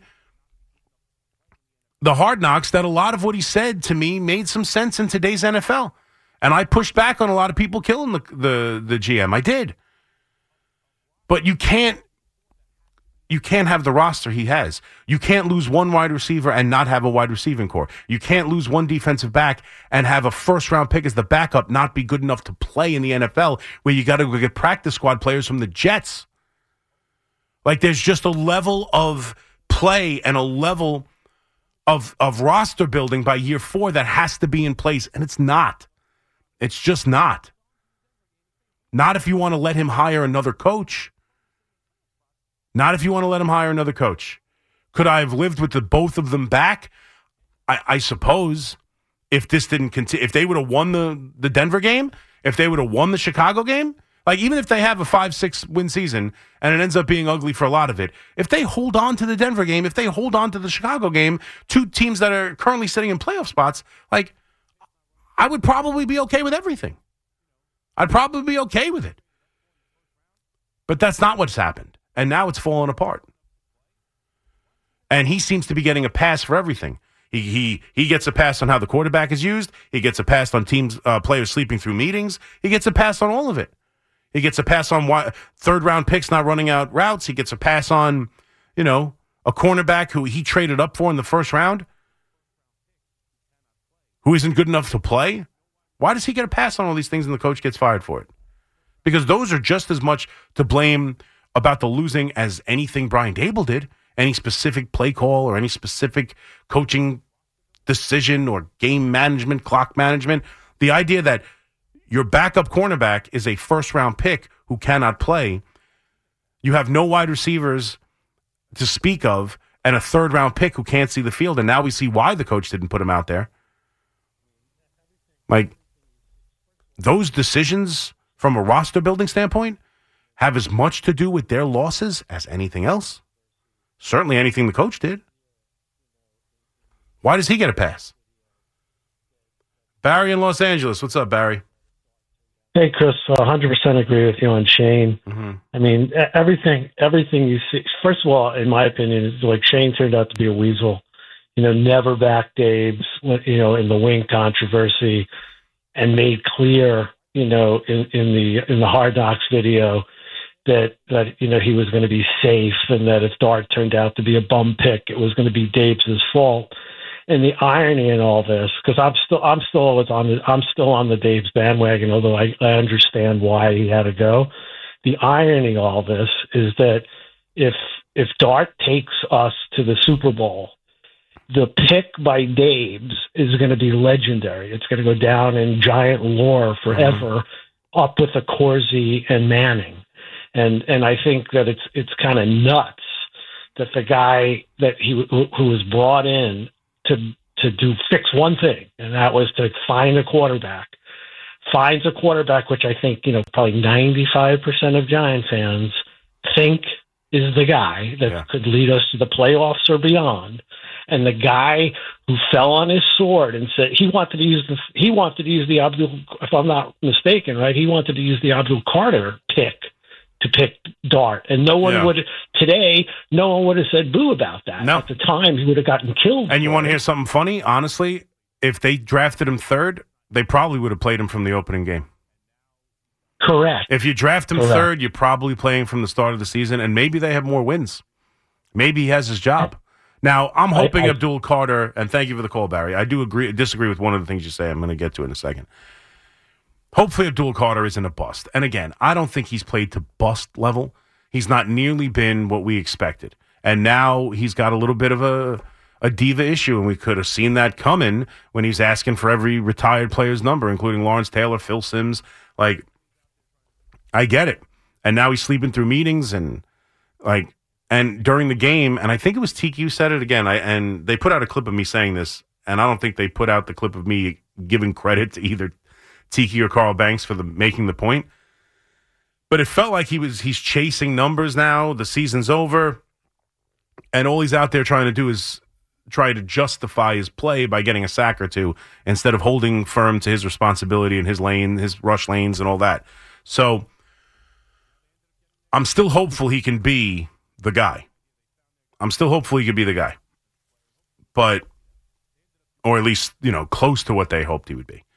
Hard Knocks that a lot of what he said to me made some sense in today's NFL. And I pushed back on a lot of people killing the GM. I did. But you can't have the roster he has. You can't lose one wide receiver and not have a wide receiving core. You can't lose one defensive back and have a first-round pick as the backup not be good enough to play in the NFL, where you got to go get practice squad players from the Jets. There's just a level of play and a level of roster building by year 4 that has to be in place, and it's not. It's just not. Not if you want to let him hire another coach. Not if you want to let him hire another coach. Could I have lived with the both of them back? I suppose if this didn't continue, if they would have won the Denver game, if they would have won the Chicago game, even if they have a 5-6 win season and it ends up being ugly for a lot of it, if they hold on to the Denver game, if they hold on to the Chicago game, two teams that are currently sitting in playoff spots, I would probably be okay with everything. I'd probably be okay with it. But that's not what's happened. And now it's falling apart. And he seems to be getting a pass for everything. He gets a pass on how the quarterback is used. He gets a pass on players sleeping through meetings. He gets a pass on all of it. He gets a pass on third-round picks not running out routes. He gets a pass on, a cornerback who he traded up for in the first round, who isn't good enough to play. Why does he get a pass on all these things and the coach gets fired for it? Because those are just as much to blame about the losing as anything Brian Daboll did, any specific play call or any specific coaching decision or game management, clock management. The idea that your backup cornerback is a first-round pick who cannot play, you have no wide receivers to speak of, and a third-round pick who can't see the field, and now we see why the coach didn't put him out there. Those decisions from a roster-building standpoint have as much to do with their losses as anything else. Certainly anything the coach did. Why does he get a pass? Barry in Los Angeles. What's up, Barry? Hey, Chris. 100% agree with you on Shane. Mm-hmm. I mean, everything you see. First of all, in my opinion, is Shane turned out to be a weasel. Never backed Dabes, in the wing controversy, and made clear, in the Hard Knocks video that he was going to be safe, and that if Dart turned out to be a bum pick, it was going to be Dabes' fault. And the irony in all this, because I'm still on the Dabes bandwagon, although I understand why he had to go. The irony in all this is that if Dart takes us to the Super Bowl, the pick by Dabes is going to be legendary. It's going to go down in Giant lore forever, up with the Corsi and Manning. And I think that it's kind of nuts that the guy that who was brought in to fix one thing, and that was to find a quarterback, finds a quarterback, which I think, probably 95% of Giant fans think is the guy that could lead us to the playoffs or beyond. And the guy who fell on his sword and said he wanted to use the Abdul, if I'm not mistaken, right? He wanted to use the Abdul Carter pick to pick Dart, and no one would have said boo about that. No. At the time, he would have gotten killed. And you want to hear something funny? Honestly, if they drafted him third, they probably would have played him from the opening game. Correct. If you draft him third, you're probably playing from the start of the season, and maybe they have more wins. Maybe he has his job. Now, I'm hoping Abdul Carter, and thank you for the call, Barry. I do disagree with one of the things you say. I'm going to get to it in a second. hopefully Abdul Carter isn't a bust. And again, I don't think he's played to bust level. He's not nearly been what we expected. And now he's got a little bit of a diva issue, and we could have seen that coming when he's asking for every retired player's number, including Lawrence Taylor, Phil Simms. Like, I get it. And now he's sleeping through meetings and during the game, and I think it was TQ said it again, and they put out a clip of me saying this, and I don't think they put out the clip of me giving credit to either TQ or Carl Banks for making the point. But it felt like he's chasing numbers now. The season's over, and all he's out there trying to do is try to justify his play by getting a sack or two instead of holding firm to his responsibility in his lane, his rush lanes, and all that. So I'm still hopeful he can be the guy. But, or at least, close to what they hoped he would be.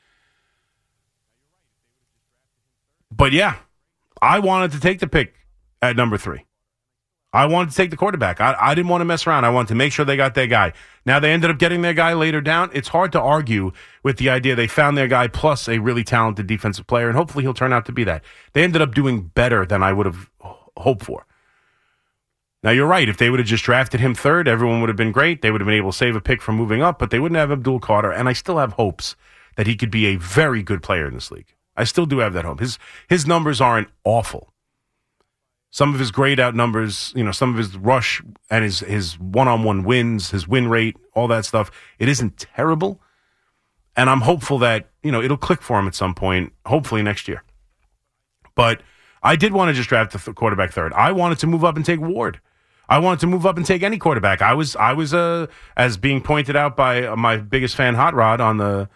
But yeah, I wanted to take the pick at number 3. I wanted to take the quarterback. I didn't want to mess around. I wanted to make sure they got their guy. Now they ended up getting their guy later down. It's hard to argue with the idea they found their guy plus a really talented defensive player, and hopefully he'll turn out to be that. They ended up doing better than I would have hoped for. Now, you're right. If they would have just drafted him 3rd, everyone would have been great. They would have been able to save a pick from moving up, but they wouldn't have Abdul Carter, and I still have hopes that he could be a very good player in this league. I still do have that hope. His numbers aren't awful. Some of his grade out numbers, some of his rush and his one-on-one wins, his win rate, all that stuff, it isn't terrible. And I'm hopeful that, it'll click for him at some point, hopefully next year. But I did want to just draft the quarterback 3rd. I wanted to move up and take Ward. I wanted to move up and take any quarterback. I was as being pointed out by my biggest fan, Hot Rod, on the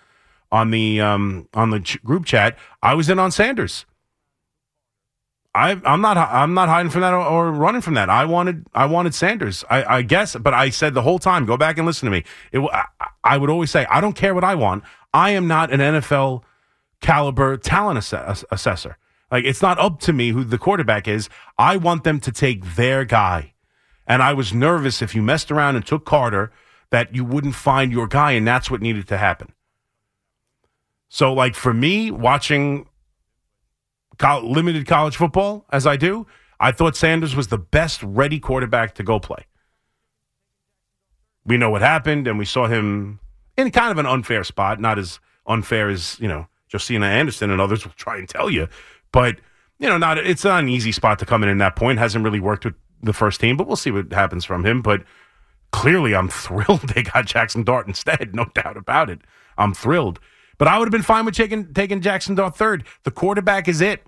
group chat, I was in on Sanders. I'm not hiding from that or running from that. I wanted Sanders. I guess, but I said the whole time, go back and listen to me. I would always say, I don't care what I want. I am not an NFL caliber talent assessor. Like, it's not up to me who the quarterback is. I want them to take their guy. And I was nervous if you messed around and took Carter that you wouldn't find your guy, and that's what needed to happen. So, like, for me, watching limited college football, as I do, I thought Sanders was the best ready quarterback to go play. We know what happened, and we saw him in kind of an unfair spot, not as unfair as, Josina Anderson and others will try and tell you. But, it's not an easy spot to come in that point. Hasn't really worked with the first team, but we'll see what happens from him. But clearly I'm thrilled they got Jackson Dart instead, no doubt about it. I'm thrilled. But I would have been fine with taking Jackson Dart 3rd. The quarterback is it.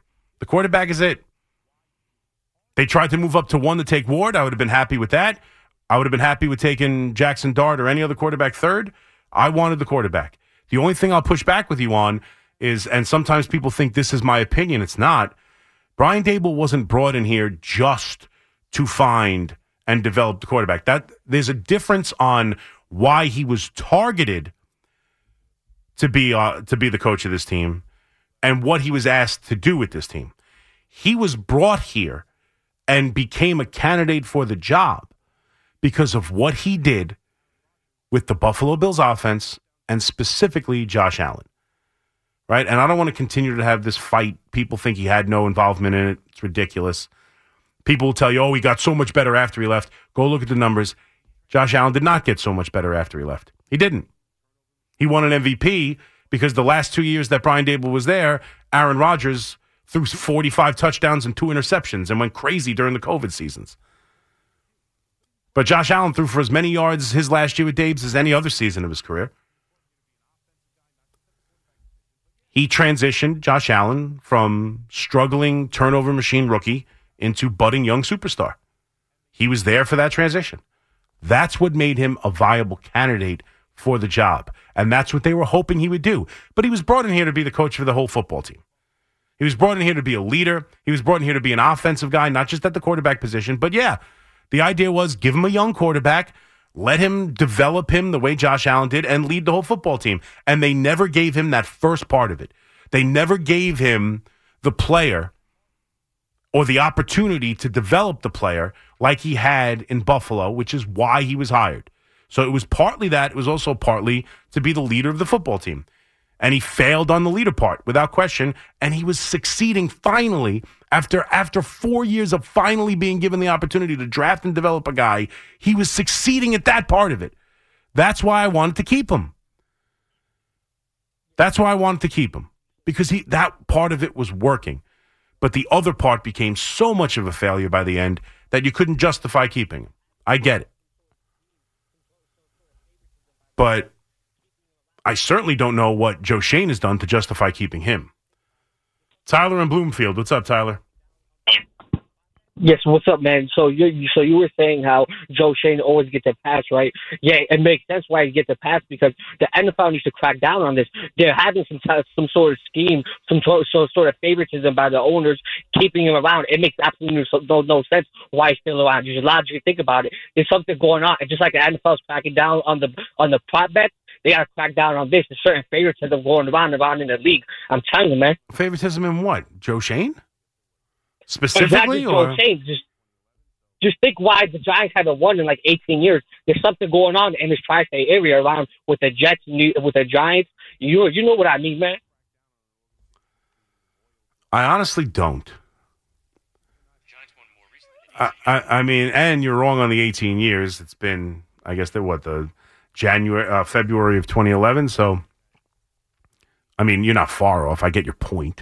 They tried to move up to 1 to take Ward. I would have been happy with that. I would have been happy with taking Jackson Dart or any other quarterback 3rd. I wanted the quarterback. The only thing I'll push back with you on is, and sometimes people think this is my opinion, it's not, Brian Daboll wasn't brought in here just to find and develop the quarterback. That there's a difference on why he was targeted to be the coach of this team and what he was asked to do with this team. He was brought here and became a candidate for the job because of what he did with the Buffalo Bills offense and specifically Josh Allen. Right? And I don't want to continue to have this fight. People think he had no involvement in it. It's ridiculous. People will tell you, he got so much better after he left. Go look at the numbers. Josh Allen did not get so much better after he left. He didn't. He won an MVP because the last 2 years that Brian Daboll was there, Aaron Rodgers threw 45 touchdowns and 2 interceptions and went crazy during the COVID seasons. But Josh Allen threw for as many yards his last year with Dabes as any other season of his career. He transitioned Josh Allen from struggling turnover machine rookie into budding young superstar. He was there for that transition. That's what made him a viable candidate for the job. And that's what they were hoping he would do. But he was brought in here to be the coach for the whole football team. He was brought in here to be a leader. He was brought in here to be an offensive guy, not just at the quarterback position. But yeah, the idea was give him a young quarterback, let him develop him the way Josh Allen did, and lead the whole football team. And they never gave him that first part of it. They never gave him the player or the opportunity to develop the player like he had in Buffalo, which is why he was hired. So it was partly that. It was also partly to be the leader of the football team. And he failed on the leader part, without question. And he was succeeding finally, after 4 years of finally being given the opportunity to draft and develop a guy, he was succeeding at that part of it. That's why I wanted to keep him. Because that part of it was working. But the other part became so much of a failure by the end that you couldn't justify keeping him. I get it. But I certainly don't know what Joe Schoen has done to justify keeping him. Tyler in Bloomfield. What's up, Tyler? Yes, what's up, man? So you were saying how Joe Schoen always gets a pass, right? Yeah, it makes sense why he gets a pass because the NFL needs to crack down on this. They're having some sort of scheme, some sort of favoritism by the owners, keeping him around. It makes absolutely no sense why he's still around. You just logically think about it. There's something going on, and just like the NFL's cracking down on the prop bets, they got to crack down on this. There's certain favoritism going around in the league. I'm telling you, man. Favoritism in what? Joe Schoen? Specifically, exactly, or just think why the Giants haven't won in like 18 years. There's something going on in this tri-state area around with the Jets, with the Giants. You know what I mean, man. I honestly don't. I mean, and you're wrong on the 18 years. It's been, I guess, the February of 2011. So, I mean, you're not far off. I get your point.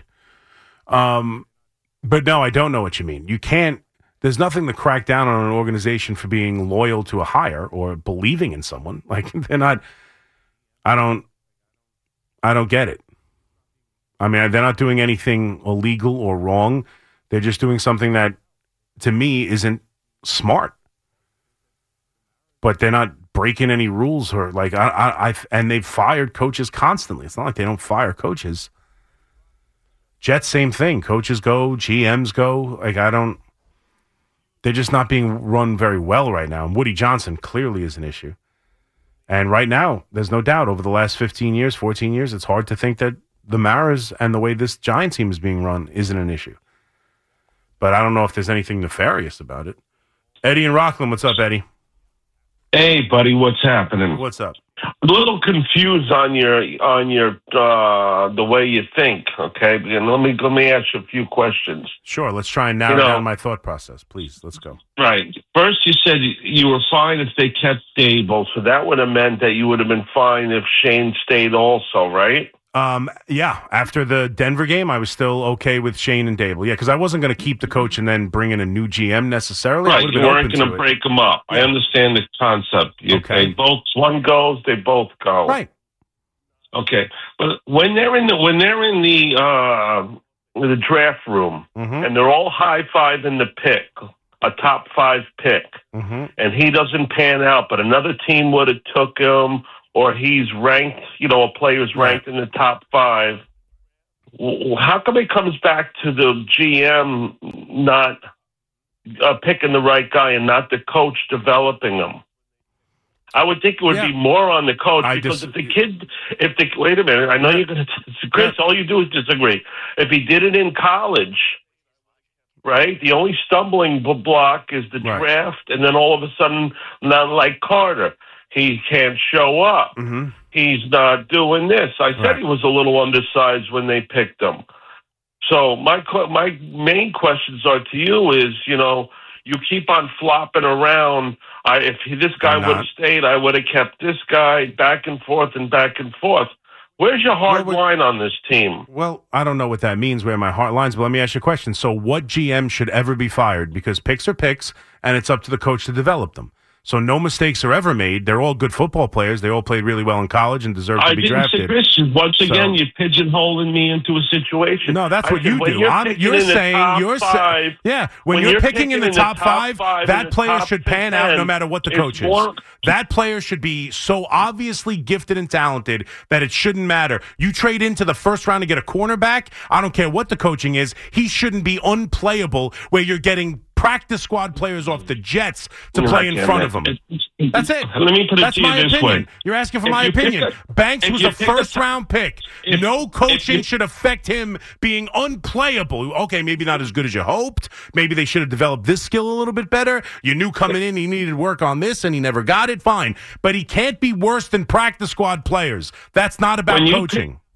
But no, I don't know what you mean. You can't, there's nothing to crack down on an organization for being loyal to a hire or believing in someone. Like, they're not, I don't get it. I mean, they're not doing anything illegal or wrong. They're just doing something that, to me, isn't smart. But they're not breaking any rules or like, and they've fired coaches constantly. It's not like they don't fire coaches. Jets, same thing. Coaches go, GMs go. Like, they're just not being run very well right now. And Woody Johnson clearly is an issue. And right now, there's no doubt over the last 15 years, 14 years, it's hard to think that the Maras and the way this Giant team is being run isn't an issue. But I don't know if there's anything nefarious about it. Eddie in Rockland, what's up, Eddie? Hey, buddy, what's happening? What's up? A little confused on your the way you think. Okay, and let me ask you a few questions. Sure, let's try and narrow down my thought process, please. Let's go. Right. First, you said you were fine if they kept Dable, so that would have meant that you would have been fine if Schoen stayed also, right? Yeah. After the Denver game, I was still okay with Schoen and Dable. Yeah, because I wasn't going to keep the coach and then bring in a new GM necessarily. Right, you weren't going to break them up. Yeah. I understand the concept. Okay. They both, one goes, they both go. Right. Okay, but when they're in the draft room and they're all high-fiving the pick, a top 5 pick, and he doesn't pan out, but another team would have took him. Or he's ranked, a player's ranked in the top 5. How come it comes back to the GM not picking the right guy and not the coach developing him? I would think it would be more on the coach because wait a minute, I know you're going to disagree. All you do is disagree. If he did it in college, right, the only stumbling block is the draft, and then all of a sudden, not like Carter. He can't show up. He's not doing this. I said he was a little undersized when they picked him. So my main questions are to you is, you keep on flopping around. If this guy would have stayed, I would have kept this guy back and forth and back and forth. Where's your hard line on this team? Well, I don't know what that means, where my hard lines, but let me ask you a question. So what GM should ever be fired? Because picks are picks, and it's up to the coach to develop them. So no mistakes are ever made. They're all good football players. They all played really well in college and deserve to be drafted. I didn't say Christian. Once again, you're pigeonholing me into a situation. No, that's what you do. You're saying when you're picking in the top 5, that player should pan out no matter what the coach is. That player should be so obviously gifted and talented that it shouldn't matter. You trade into the first round to get a cornerback, I don't care what the coaching is, he shouldn't be unplayable where you're getting practice squad players off the Jets to play in front of them. That's it. Let me put it to you this way. You're asking for my opinion. Banks was a first-round pick. No coaching should affect him being unplayable. Okay, maybe not as good as you hoped. Maybe they should have developed this skill a little bit better. You knew coming in he needed work on this, and he never got it. Fine. But he can't be worse than practice squad players. That's not about coaching.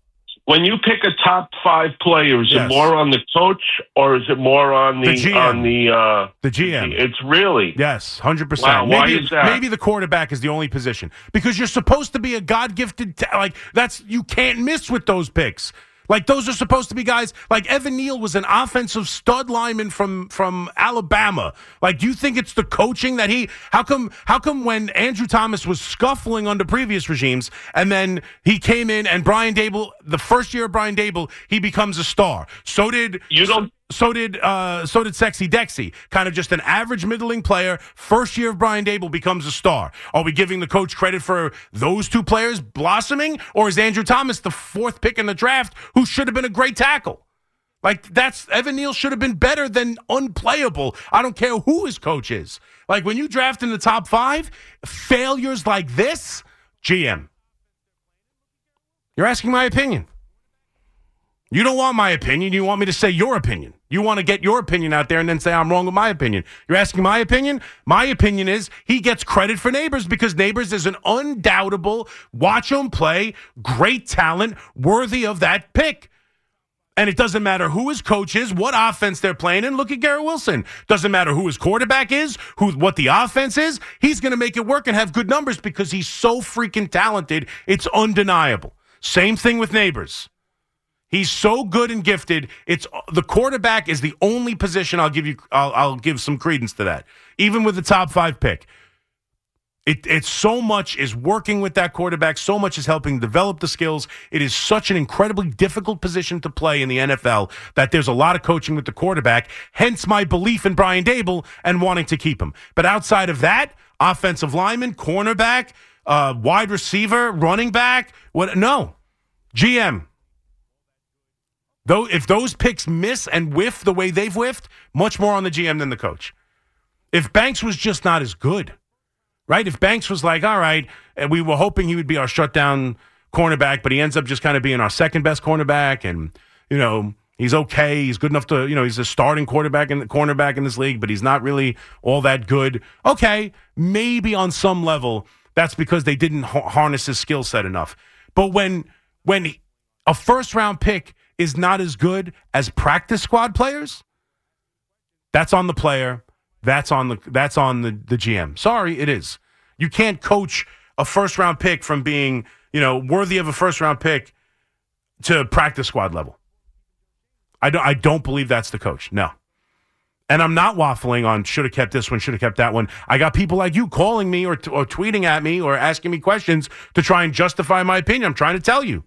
When you pick a top 5 player, is Yes. it more on the coach or is it more on the GM. The GM. It's really. Yes, 100%. Wow, why is that? Maybe the quarterback is the only position because you're supposed to be a God-gifted you can't miss with those picks. Like, those are supposed to be guys, like Evan Neal was an offensive stud lineman from Alabama. Like, do you think it's the coaching that how come when Andrew Thomas was scuffling under previous regimes and then he came in and Brian Daboll, the first year of Brian Daboll, he becomes a star. So did Sexy Dexy, kind of just an average middling player. First year of Brian Daboll becomes a star. Are we giving the coach credit for those two players blossoming, or is Andrew Thomas the 4th pick in the draft who should have been a great tackle? Like, Evan Neal should have been better than unplayable. I don't care who his coach is. Like, when you draft in the top 5, failures like this, GM. You're asking my opinion. You don't want my opinion. You want me to say your opinion. You want to get your opinion out there and then say I'm wrong with my opinion. You're asking my opinion? My opinion is he gets credit for Neighbors because Neighbors is an undoubtable, watch him play, great talent, worthy of that pick. And it doesn't matter who his coach is, what offense they're playing in. Look at Garrett Wilson. Doesn't matter who his quarterback is, what the offense is. He's going to make it work and have good numbers because he's so freaking talented. It's undeniable. Same thing with Neighbors. He's so good and gifted. It's the quarterback is the only position I'll give some credence to that. Even with the top 5 pick. It's so much is working with that quarterback, so much is helping develop the skills. It is such an incredibly difficult position to play in the NFL that there's a lot of coaching with the quarterback, hence my belief in Brian Daboll and wanting to keep him. But outside of that, offensive lineman, cornerback, wide receiver, running back, no. GM. Though if those picks miss and whiff the way they've whiffed, much more on the GM than the coach. If Banks was just not as good, right? If Banks was like, all right, and we were hoping he would be our shutdown cornerback, but he ends up just kind of being our second best cornerback, and he's okay, he's good enough to, he's a starting cornerback in this league, but he's not really all that good. Okay, maybe on some level that's because they didn't harness his skill set enough. But when a first round pick is not as good as practice squad players, that's on the player. That's on the GM. Sorry, it is. You can't coach a first round pick from being, worthy of a first round pick to practice squad level. I don't believe that's the coach. No. And I'm not waffling on should have kept this one, should have kept that one. I got people like you calling me or tweeting at me or asking me questions to try and justify my opinion. I'm trying to tell you.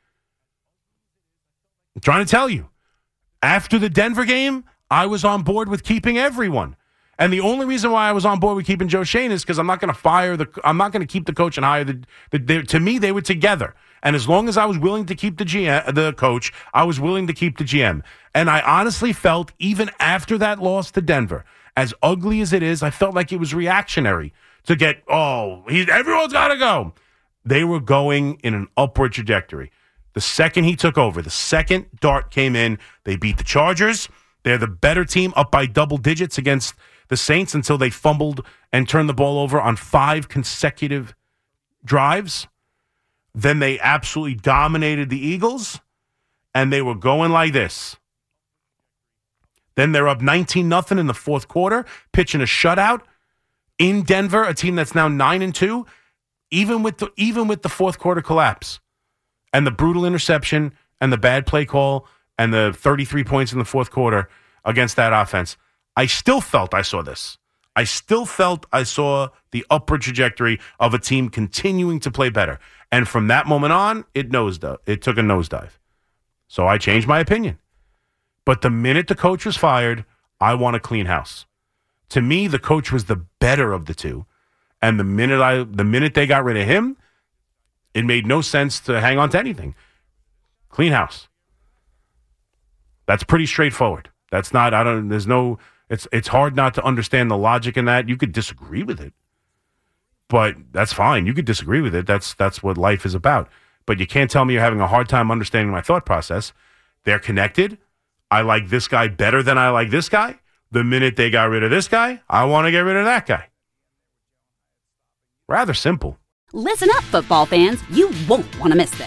After the Denver game, I was on board with keeping everyone. And the only reason why I was on board with keeping Joe Schoen is because I'm not going to keep the coach and hire to me, they were together. And as long as I was willing to keep the coach, I was willing to keep the GM. And I honestly felt, even after that loss to Denver, as ugly as it is, I felt like it was reactionary to get, everyone's got to go. They were going in an upward trajectory. The second he took over, the second Dart came in, they beat the Chargers. They're the better team, up by double digits against the Saints until they fumbled and turned the ball over on 5 consecutive drives. Then they absolutely dominated the Eagles, and they were going like this. Then they're up 19-0 in the fourth quarter, pitching a shutout in Denver, a team that's now 9-2, even with the fourth quarter collapse and the brutal interception and the bad play call and the 33 points in the fourth quarter against that offense. I still felt I saw this. I still felt I saw the upward trajectory of a team continuing to play better. And from that moment on, it took a nosedive. So I changed my opinion. But the minute the coach was fired, I want a clean house. To me, the coach was the better of the two. And the minute they got rid of him, it made no sense to hang on to anything. Clean house. That's pretty straightforward. It's hard not to understand the logic in that. You could disagree with it, but that's fine. You could disagree with it. That's what life is about. But you can't tell me you're having a hard time understanding my thought process. They're connected. I like this guy better than I like this guy. The minute they got rid of this guy, I want to get rid of that guy. Rather simple. Listen up, football fans. You won't want to miss this.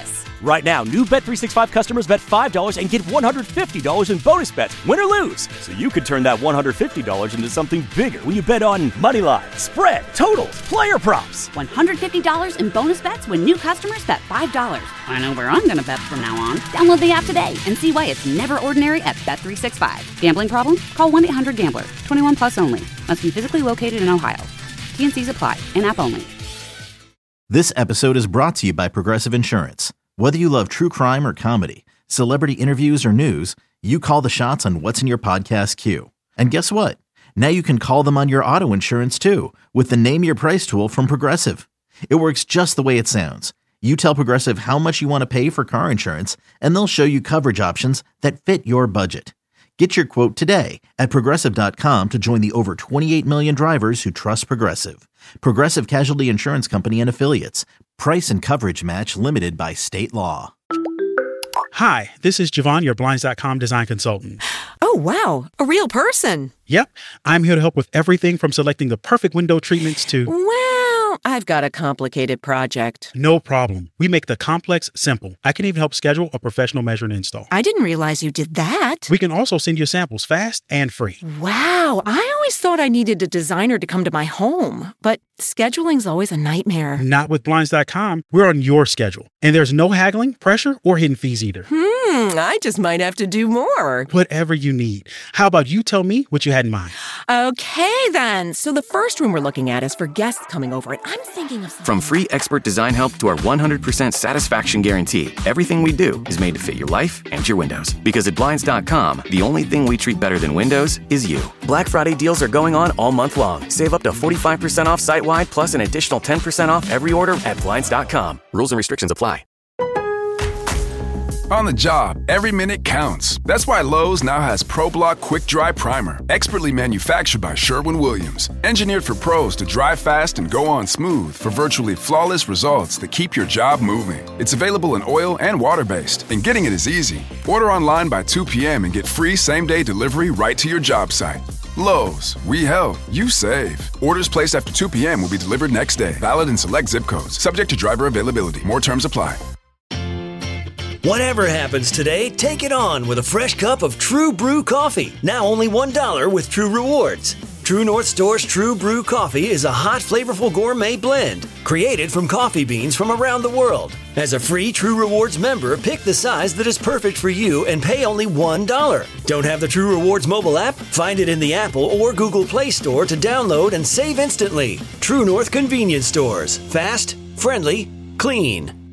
Right now, new Bet365 customers bet $5 and get $150 in bonus bets, win or lose. So you could turn that $150 into something bigger when you bet on Moneyline, spread, totals, player props. $150 in bonus bets when new customers bet $5. I know where I'm going to bet from now on. Download the app today and see why it's never ordinary at Bet365. Gambling problem? Call 1-800-GAMBLER. 21 plus only. Must be physically located in Ohio. T&Cs apply. In-app only. This episode is brought to you by Progressive Insurance. Whether you love true crime or comedy, celebrity interviews or news, you call the shots on what's in your podcast queue. And guess what? Now you can call them on your auto insurance too with the Name Your Price tool from Progressive. It works just the way it sounds. You tell Progressive how much you want to pay for car insurance, and they'll show you coverage options that fit your budget. Get your quote today at Progressive.com to join the over 28 million drivers who trust Progressive. Progressive Casualty Insurance Company and Affiliates. Price and coverage match limited by state law. Hi, this is Javon, your Blinds.com design consultant. Oh, wow. A real person. Yep. I'm here to help with everything from selecting the perfect window treatments to... Well, I've got a complicated project. No problem. We make the complex simple. I can even help schedule a professional measure and install. I didn't realize you did that. We can also send you samples fast and free. Wow. I always thought I needed a designer to come to my home, but scheduling's always a nightmare. Not with Blinds.com. We're on your schedule. And there's no haggling, pressure, or hidden fees either. I just might have to do more. Whatever you need. How about you tell me what you had in mind? Okay, then. So the first room we're looking at is for guests coming over, and I'm thinking of something. From free expert design help to our 100% satisfaction guarantee, everything we do is made to fit your life and your windows. Because at Blinds.com, the only thing we treat better than windows is you. Black Friday deals are going on all month long. Save up to 45% off site-wide, plus an additional 10% off every order at Blinds.com. Rules and restrictions apply. On the job, every minute counts. That's why Lowe's now has ProBlock Quick Dry Primer, expertly manufactured by Sherwin-Williams. Engineered for pros to dry fast and go on smooth for virtually flawless results that keep your job moving. It's available in oil and water-based, and getting it is easy. Order online by 2 p.m. and get free same-day delivery right to your job site. Lowe's, we help, you save. Orders placed after 2 p.m. will be delivered next day. Valid in select zip codes. Subject to driver availability. More terms apply. Whatever happens today, take it on with a fresh cup of True Brew coffee. Now only $1 with True Rewards. True North Store's True Brew coffee is a hot, flavorful gourmet blend created from coffee beans from around the world. As a free True Rewards member, pick the size that is perfect for you and pay only $1. Don't have the True Rewards mobile app? Find it in the Apple or Google Play Store to download and save instantly. True North Convenience Stores. Fast, friendly, clean.